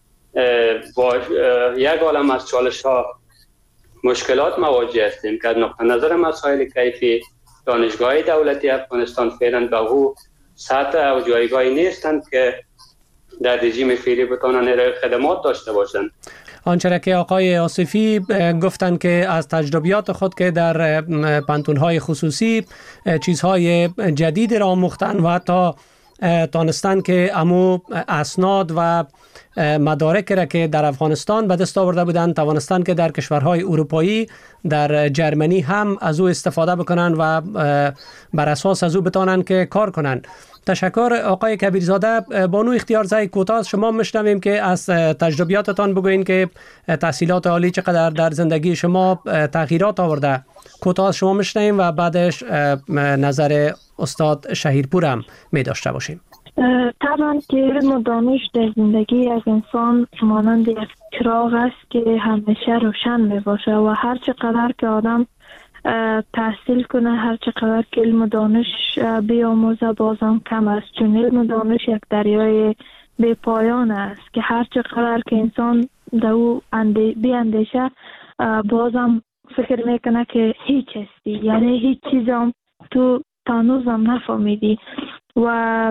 با یک عالم از چالش ها مشکلات مواجه هستیم که از نقطه نظر مسائل کیفی دانشگاه دولتی افغانستان فعلا به او سطح و جایگاهی نیستند که در رژیم فعلی بتوانند ارائه خدمات داشته باشند. آنچه که آقای آصفی گفتند که از تجربیات خود که در پانتون‌های خصوصی چیزهای جدید را آموختند و حتی تانستن که امو اسناد و مدارک را که در افغانستان به دست آورده بودند توانستند که در کشورهای اروپایی در جرمنی هم از او استفاده بکنند و بر اساس از او بتانند که کار کنند. تشکر آقای کبیرزاده. بانو اختیارزای کوتاه شما میشنویم که از تجربیاتتان بگوین که تحصیلات عالی چقدر در زندگی شما تغییرات آورده. کوتاه شما میشنویم و بعدش نظر استاد شهیرپور هم می داشته باشیم. طبعا که علم و دانش در زندگی از انسان مانند یک چراغ است که همیشه روشن می باشه و هر چقدر که آدم تحصیل کنه، هر چقدر که علم و دانش بیاموزه بازم کم است، چون علم و دانش یک دریای بی پایان است که هر چقدر که انسان در او بیاندیشه بازم فکر میکنه که هیچ هستی، یعنی هیچ چیزم تو تانوزم نفهمیدی و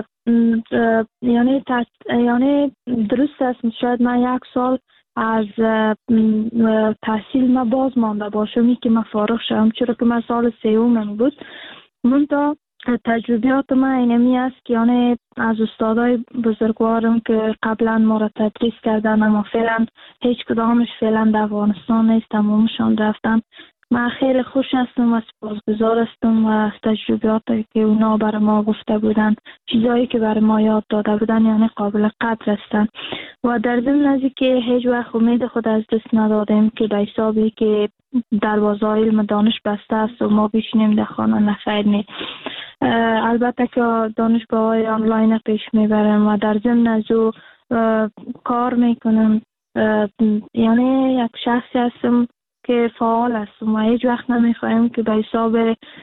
یعنی یعنی درست است شاید من یک سال از تحصیل ما باز مانده باشم ای که من فارغ شدم، چرا که من سال سیومم بود. من تا تجربیات من اینمی است که یعنی از استادای بزرگوارم که قبلا ما را تدریس کردن اما فعلا هیچ کدامش فعلا در افغانستان نیست، تمامشان رفتن. من خیلی خوش هستم و سپاسگزار هستم و از تجربیاتی که اونا برای ما گفته بودن، چیزایی که برای ما یاد داده بودن یعنی قابل قدر هستن و در ضمن از که هیچ وقت امید خود از دست ندادیم که به حسابی که دروازه علم دانش بسته است و ما بشینیم در خانه نخیر نی. البته که دانشگاه های آنلاین پیش میبرم و در ضمن از او کار میکنم یعنی یک شخصی هستم که فعال هستم و هیچ وقت نمیخوایم که به حساب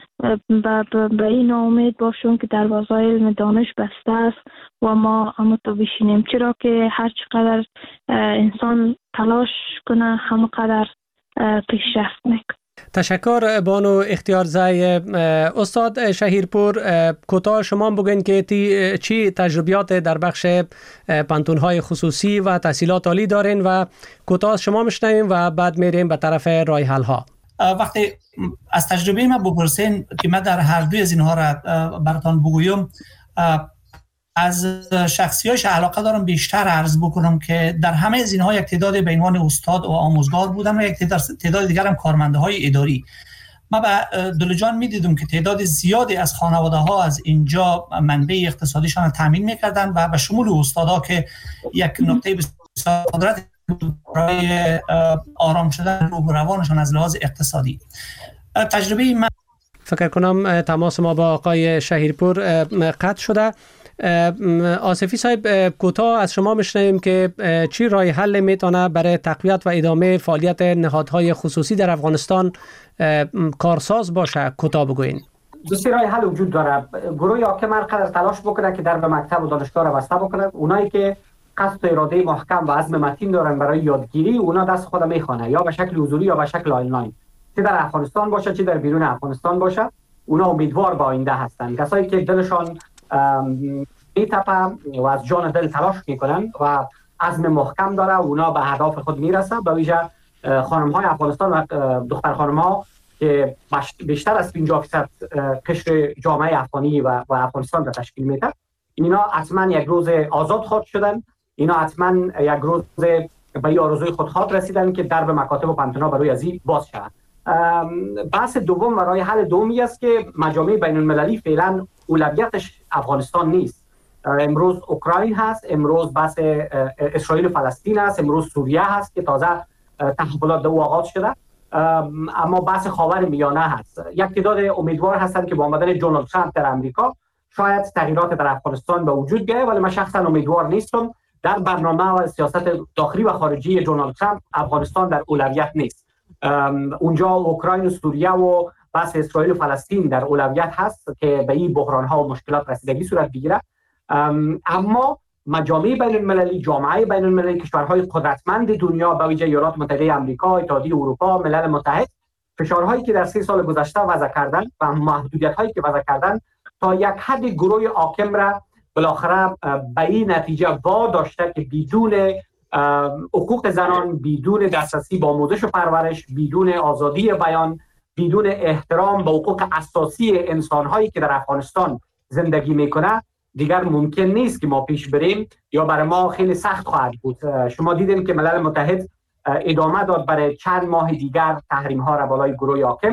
به این امید باشیم که دروازه علم دانش بسته است و ما همه تو بشینیم، چرا که هر چقدر انسان تلاش کنه همقدر پیشرفت میکنه. تشکر بانو اختیارزی. استاد شهیرپور، کوتاه شما بگوین که تی چی تجربیات در بخش پانتون‌های خصوصی و تحصیلات عالی دارین و کوتاه شما میشنویم و بعد میریم به طرف راه حل ها. وقتی از تجربه ما بپرسین که من در هر دوی از اینها را براتان بگویم، از شخصیتش علاقه دارم بیشتر عرض بکنم که در همه از اینها یک تعداد به عنوان استاد و آموزگار بودم و یک تعداد دیگر هم کارمنده های اداری. ما به دل جان میدیدم که تعداد زیادی از خانواده ها از اینجا منبع اقتصادیشان را تامین میکردن و به شمول استادا که یک نقطه بسیار قدرت برای آرام شدن روح و روانشان از لحاظ اقتصادی. تجربه من فکر کنم تماس ما با آقای شهیرپور قطع شده. آصفی صاحب، کوتاه از شما میشنویم که چی راه حل میتونه برای تقویت و ادامه فعالیت نهادهای خصوصی در افغانستان کارساز باشه؟ کوتاه بگوین. دو سه راه حل وجود داره. گروه حاکم هر قدر تلاش بکنه که در به مکتب و دانشگاه را بسته بکنه، اونایی که قصد و اراده محکم و عزم متین دارن برای یادگیری، اونا دست خود میخوانه، یا به شکل حضوری یا به شکل آنلاین، چه در افغانستان باشه چه در بیرون افغانستان باشه. اونا امیدوار به آینده هستن. کسایی که دلشان میتپه و از جان دل تلاش میکنن و عزم محکم داره، اونا به هدف خود میرسه. به ویژه خانم های افغانستان و دختر خانم ها که بیشتر از پنجاه درصد قشر جامعه افغانی و, و افغانستان را تشکیل میده، اینا حتما یک روز آزاد خواهد شدن. اینا حتما یک روز به آرزوی خود خواهد رسیدن که درب مکاتب و پانتون‌ها برای ازی باز شود. بحث دوم و راه حل دومی است که مجامع بین المللی فعلا اولویتش افغانستان نیست. امروز اوکراین هست، امروز بحث اسرائیل و فلسطین است، امروز سوریه هست که تازه تحولات دو آغاز شده، اما بحث خاور میانه هست. یک تعداد امیدوار هستند که با آمدن دونالد ترامپ در امریکا شاید تغییرات در افغانستان به وجود بیاید، ولی من شخصا امیدوار نیستم. در برنامه و سیاست داخلی و خارجی دونالد ترامپ افغانستان در اولویت نیست. اونجا اوکراین و سوریه و بحث اسرائیل و فلسطین در اولویت هست که به این بحران ها و مشکلات رسیدگی صورت بگیره. اما مجامع بین المللی، جامعه بین المللی، کشورهای قدرتمند دنیا به ویژه ایالات متحده آمریکا، اتحادیه اروپا، ملل متحد، فشارهایی که در سه سال گذشته وضع کردن و محدودیت هایی که وضع کردن تا یک حد گروه حاکم را بالاخره به این نتیجه واداشته که بدون حقوق زنان، بدون دسترسی به آموزش و پرورش، بدون آزادی بیان، بدون احترام به حقوق اساسی انسان‌هایی که در افغانستان زندگی میکنه، دیگر ممکن نیست که ما پیش بریم، یا برای ما خیلی سخت خواهد بود. شما دیدین که ملل متحد ادامه داد برای چند ماه دیگر تحریم ها را بالای گروه حاکم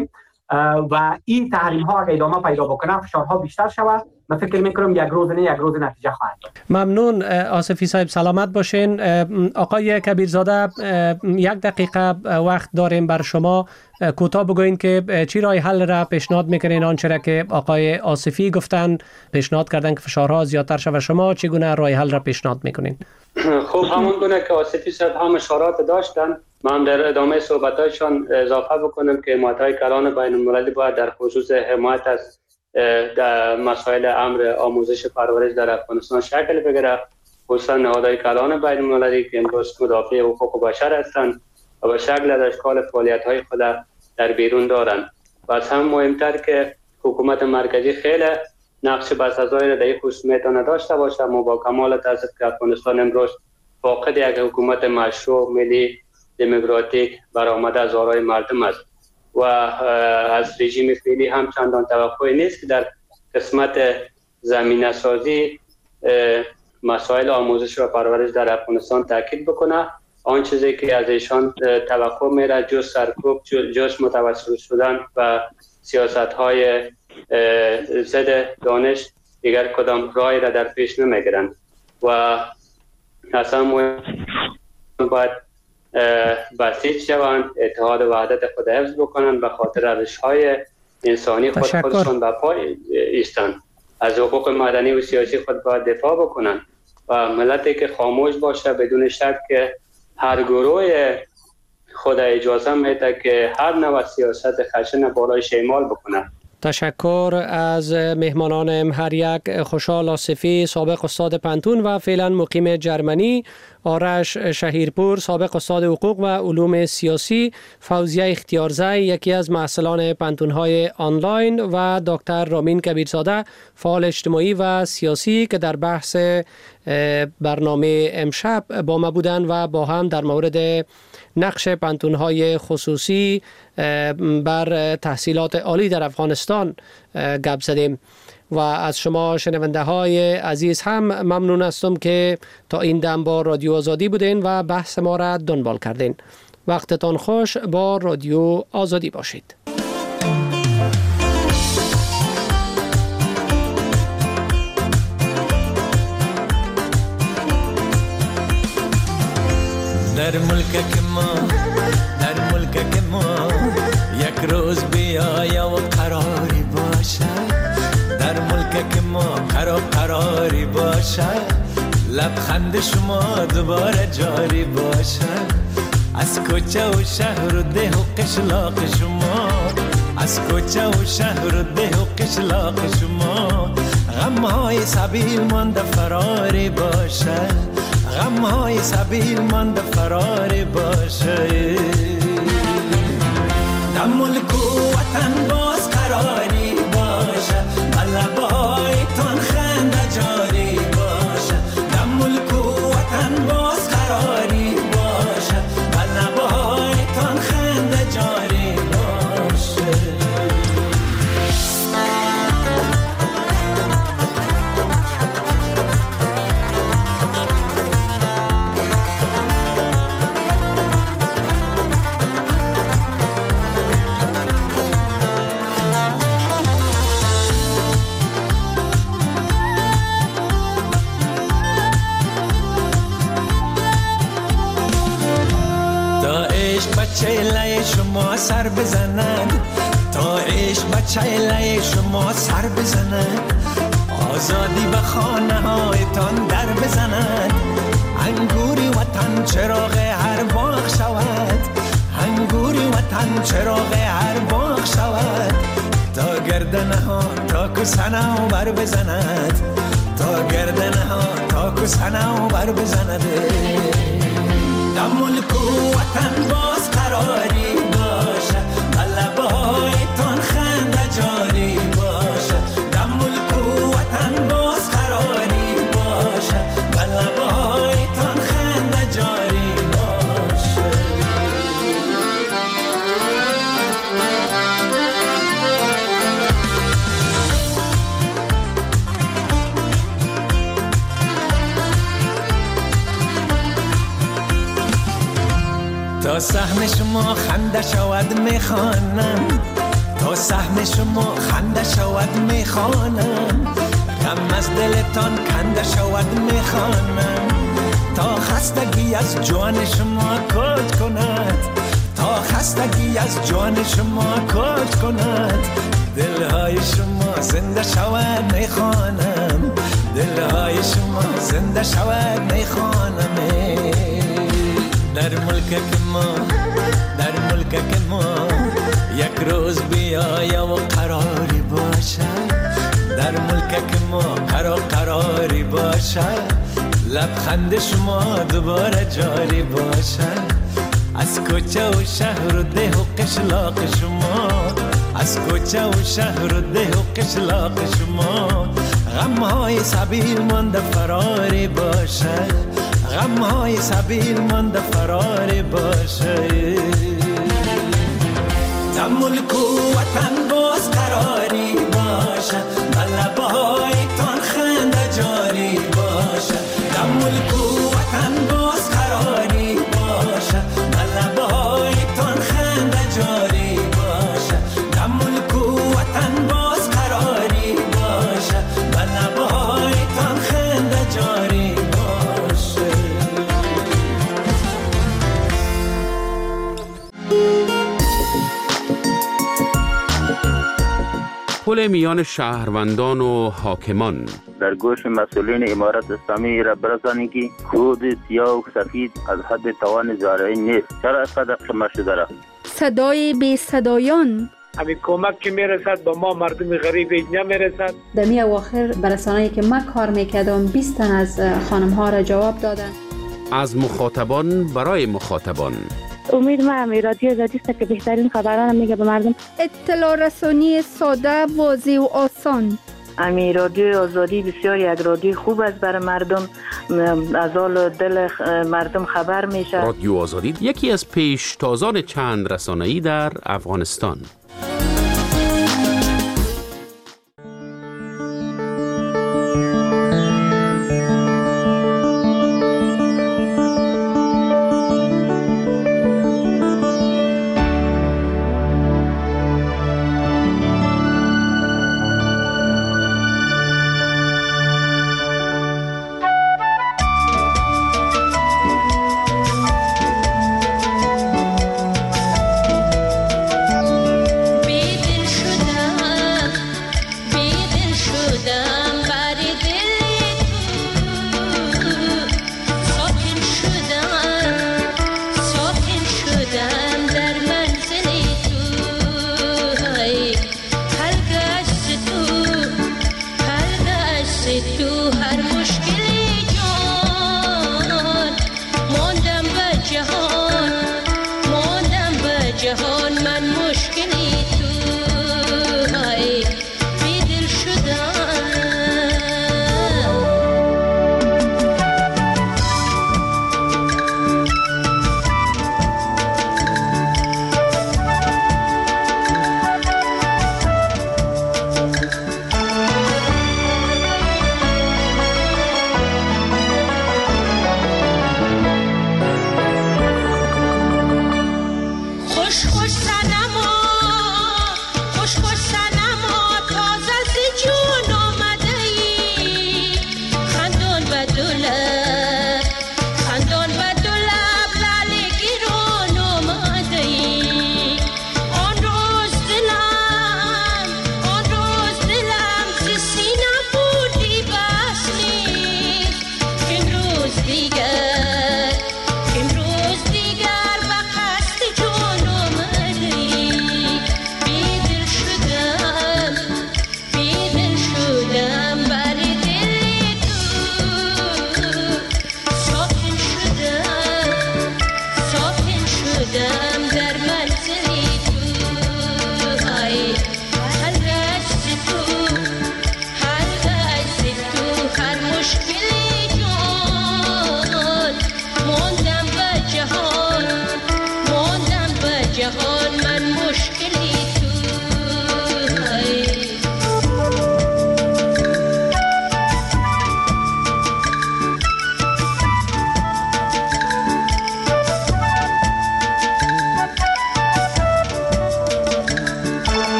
و این تحریم ها اگه ادامه پیدا بکنه فشارها بیشتر شود. من فکر میکنم یک روز نه یک روز نتیجه خواهد داد. ممنون آصفی صاحب، سلامت باشین. آقای کبیرزاده، یک دقیقه وقت داریم بر شما. کوتاه بگوین که چی راه حل را پیشنهاد میکنین آنچه که آقای آصفی گفتن، پیشنهاد کردن که فشارها زیادتر شود، شما چگونه راه حل را پیشنهاد میکنین؟ خب همون گونه که آصفی صاحب هم اشارات داشتن، من در ادامه صحبتایشان اضافه بکنم که حمایت‌های کلان بین المللی باید در خصوص حمایت از در مسائل امر آموزش پرورش در افغانستان شکل بگیره، خصوصا نهادهای کلان بین المللی که امروز مدافع حقوق بشر هستند و به شکل از اشکال فعالیت‌های خود در بیرون دارند. و از هم مهمتر که حکومت مرکزی خیلی نقش بسزایی را در این خصوص میتونه داشته باشه. ما با کمال تاسف که افغانستان امروز فاقد یک حکومت مشروع، ملی، دموکراتیک برآمده از آرای مردم است و از رژیم فعلی هم چندان توقعی نیست که در قسمت زمینه سازی مسائل آموزش و پرورش در افغانستان تاکید بکنه. آن چیزی که از ایشان توقع میره جز سرکوب، جز متوسل شدن و سیاست‌های ضد دانش دیگر کدام راهی را در پیش نمیگیرند و اصلا باید بسیج شوند، اتحاد و وحدت خود حفظ بکنند، به خاطر ارزش‌های انسانی خود خودشون به پای ایستند، از حقوق مدنی و سیاسی خود باید دفاع بکنند و ملتی که خاموش باشه بدون شک که هر گروه خود اجازه میده که هر نوع سیاست خشن بالای شمال بکنه. تشکر از مهمانانم، هر یک خوشحال آصفی سابق استاد پنتون و فعلا مقیم جرمنی، آرش شهیرپور سابق استاد حقوق و علوم سیاسی، فوزیه اختیارزی یکی از محصلان پنتون‌های آنلاین و دکتر رامین کبیرزاده فعال اجتماعی و سیاسی که در بحث برنامه امشب با ما بودند و با هم در مورد نقش پنتون‌های خصوصی بر تحصیلات عالی در افغانستان گپ زدیم. و از شما شنونده های عزیز هم ممنون هستم که تا این دم با رادیو آزادی بودین و بحث ما را دنبال کردین. وقتتان خوش، با رادیو آزادی باشید. در ملک ما در ملک ما یک روز بیایا و قراری باشه، در ملک ما قرار قراری باشه، لبخند شما دوباره جاری باشه، از کوچه و شهر و ده و قشلاق شما، از کوچه و شهر و ده و قشلاق شما، غمهای سبیل مانده فراری باشه، غمهای سبیل مانده فراری باشه، در ملک و وطن باز قراری باشه، لبایتان خنده جاری باشه، در ملک و وطن باز قراری باشه، لبایتان خنده جاری باشه. چهله شما سر بزنند، تا عشق بچه چهله شما سر بزنند، آزادی به خانه هایتان در بزنند، انگوری وطن چراغ هر باغ شود، انگوری وطن چراغ هر باغ شود، تا گردنه ها تا کسنه و بر بزند، تا گردنه ها تا کسنه و بر بزند، در ملک و وطن باز قراری باشه، لبایتان خنده جاری باشه، در ملک و وطن باز قراری باشه، لبایتان خنده جاری باشه. تا سهم شما خنده شود میخوانم، تا سهم شما خنده شود میخوانم، غم از دلتان کنده شود میخوانم، تا خستگی از جان شما کج کند، تا خستگی از جان شما کج کند، دلهای شما زنده شود میخوانم، دلهای شما زنده شود میخوانم. در ملک ما در ملک ما یک روز بیایا و قراری باشه، در ملک ما قرار قراری باشه، لبخند شما دوباره جاری باشه، از کوچه و شهر و ده و قشلاق شما، از کوچه و شهر و ده و قشلاق شما، غمهای سبیل مانده فراری باشه، غمهای سبیل مانده فراری باشه، در ملک و وطن باز قراری باشه، لبایتان خنده جاری باشه، در ملک و وطن باز قراری باشه، لبایتان خنده جاری باشه، در ملک و وطن باز قراری باشه، لبایتان خنده جاری باشه. پل میان شهروندان و حاکمان. در در گوش مسئولین امارت اسلامی را برسانید که کود سیاه و سفید از حد توان زارعی نیست. چرا اینقدر قمه شده را؟ صدای بی صدایان، همین کمک که میرسد به ما مردم غریب اینجا میرسد. در می اواخر برسانه‌ای که من کار میکردم بیست تن از خانم ها را جواب دادن. از مخاطبان برای مخاطبان. امید ما هم رادیو آزادی است که بهترین خبران میگه به مردم. اطلاع رسانی ساده، واضح و آسان. امی رادیو آزادی بسیار یک رادیو خوب است برای مردم، از حال دل مردم خبر میشه. رادیو آزادی یکی از پیشتازان چند رسانه‌ای در افغانستان.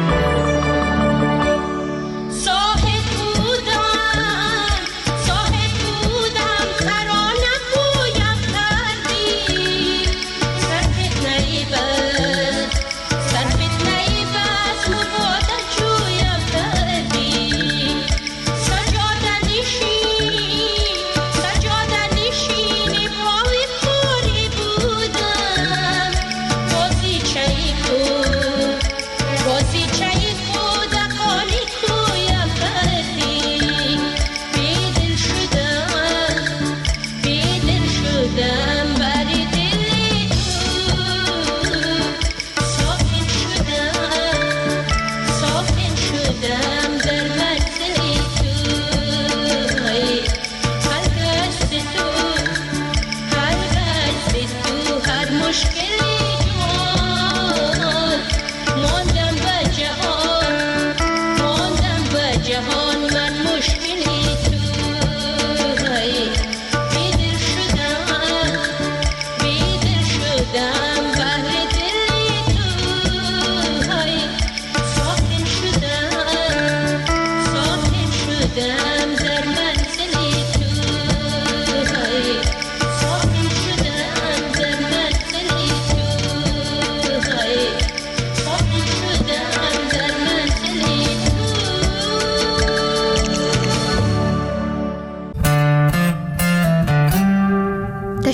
صاحب بودن صاحب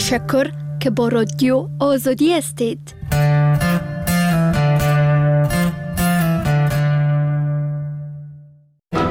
تشکر که با رادیو آزادی هستید.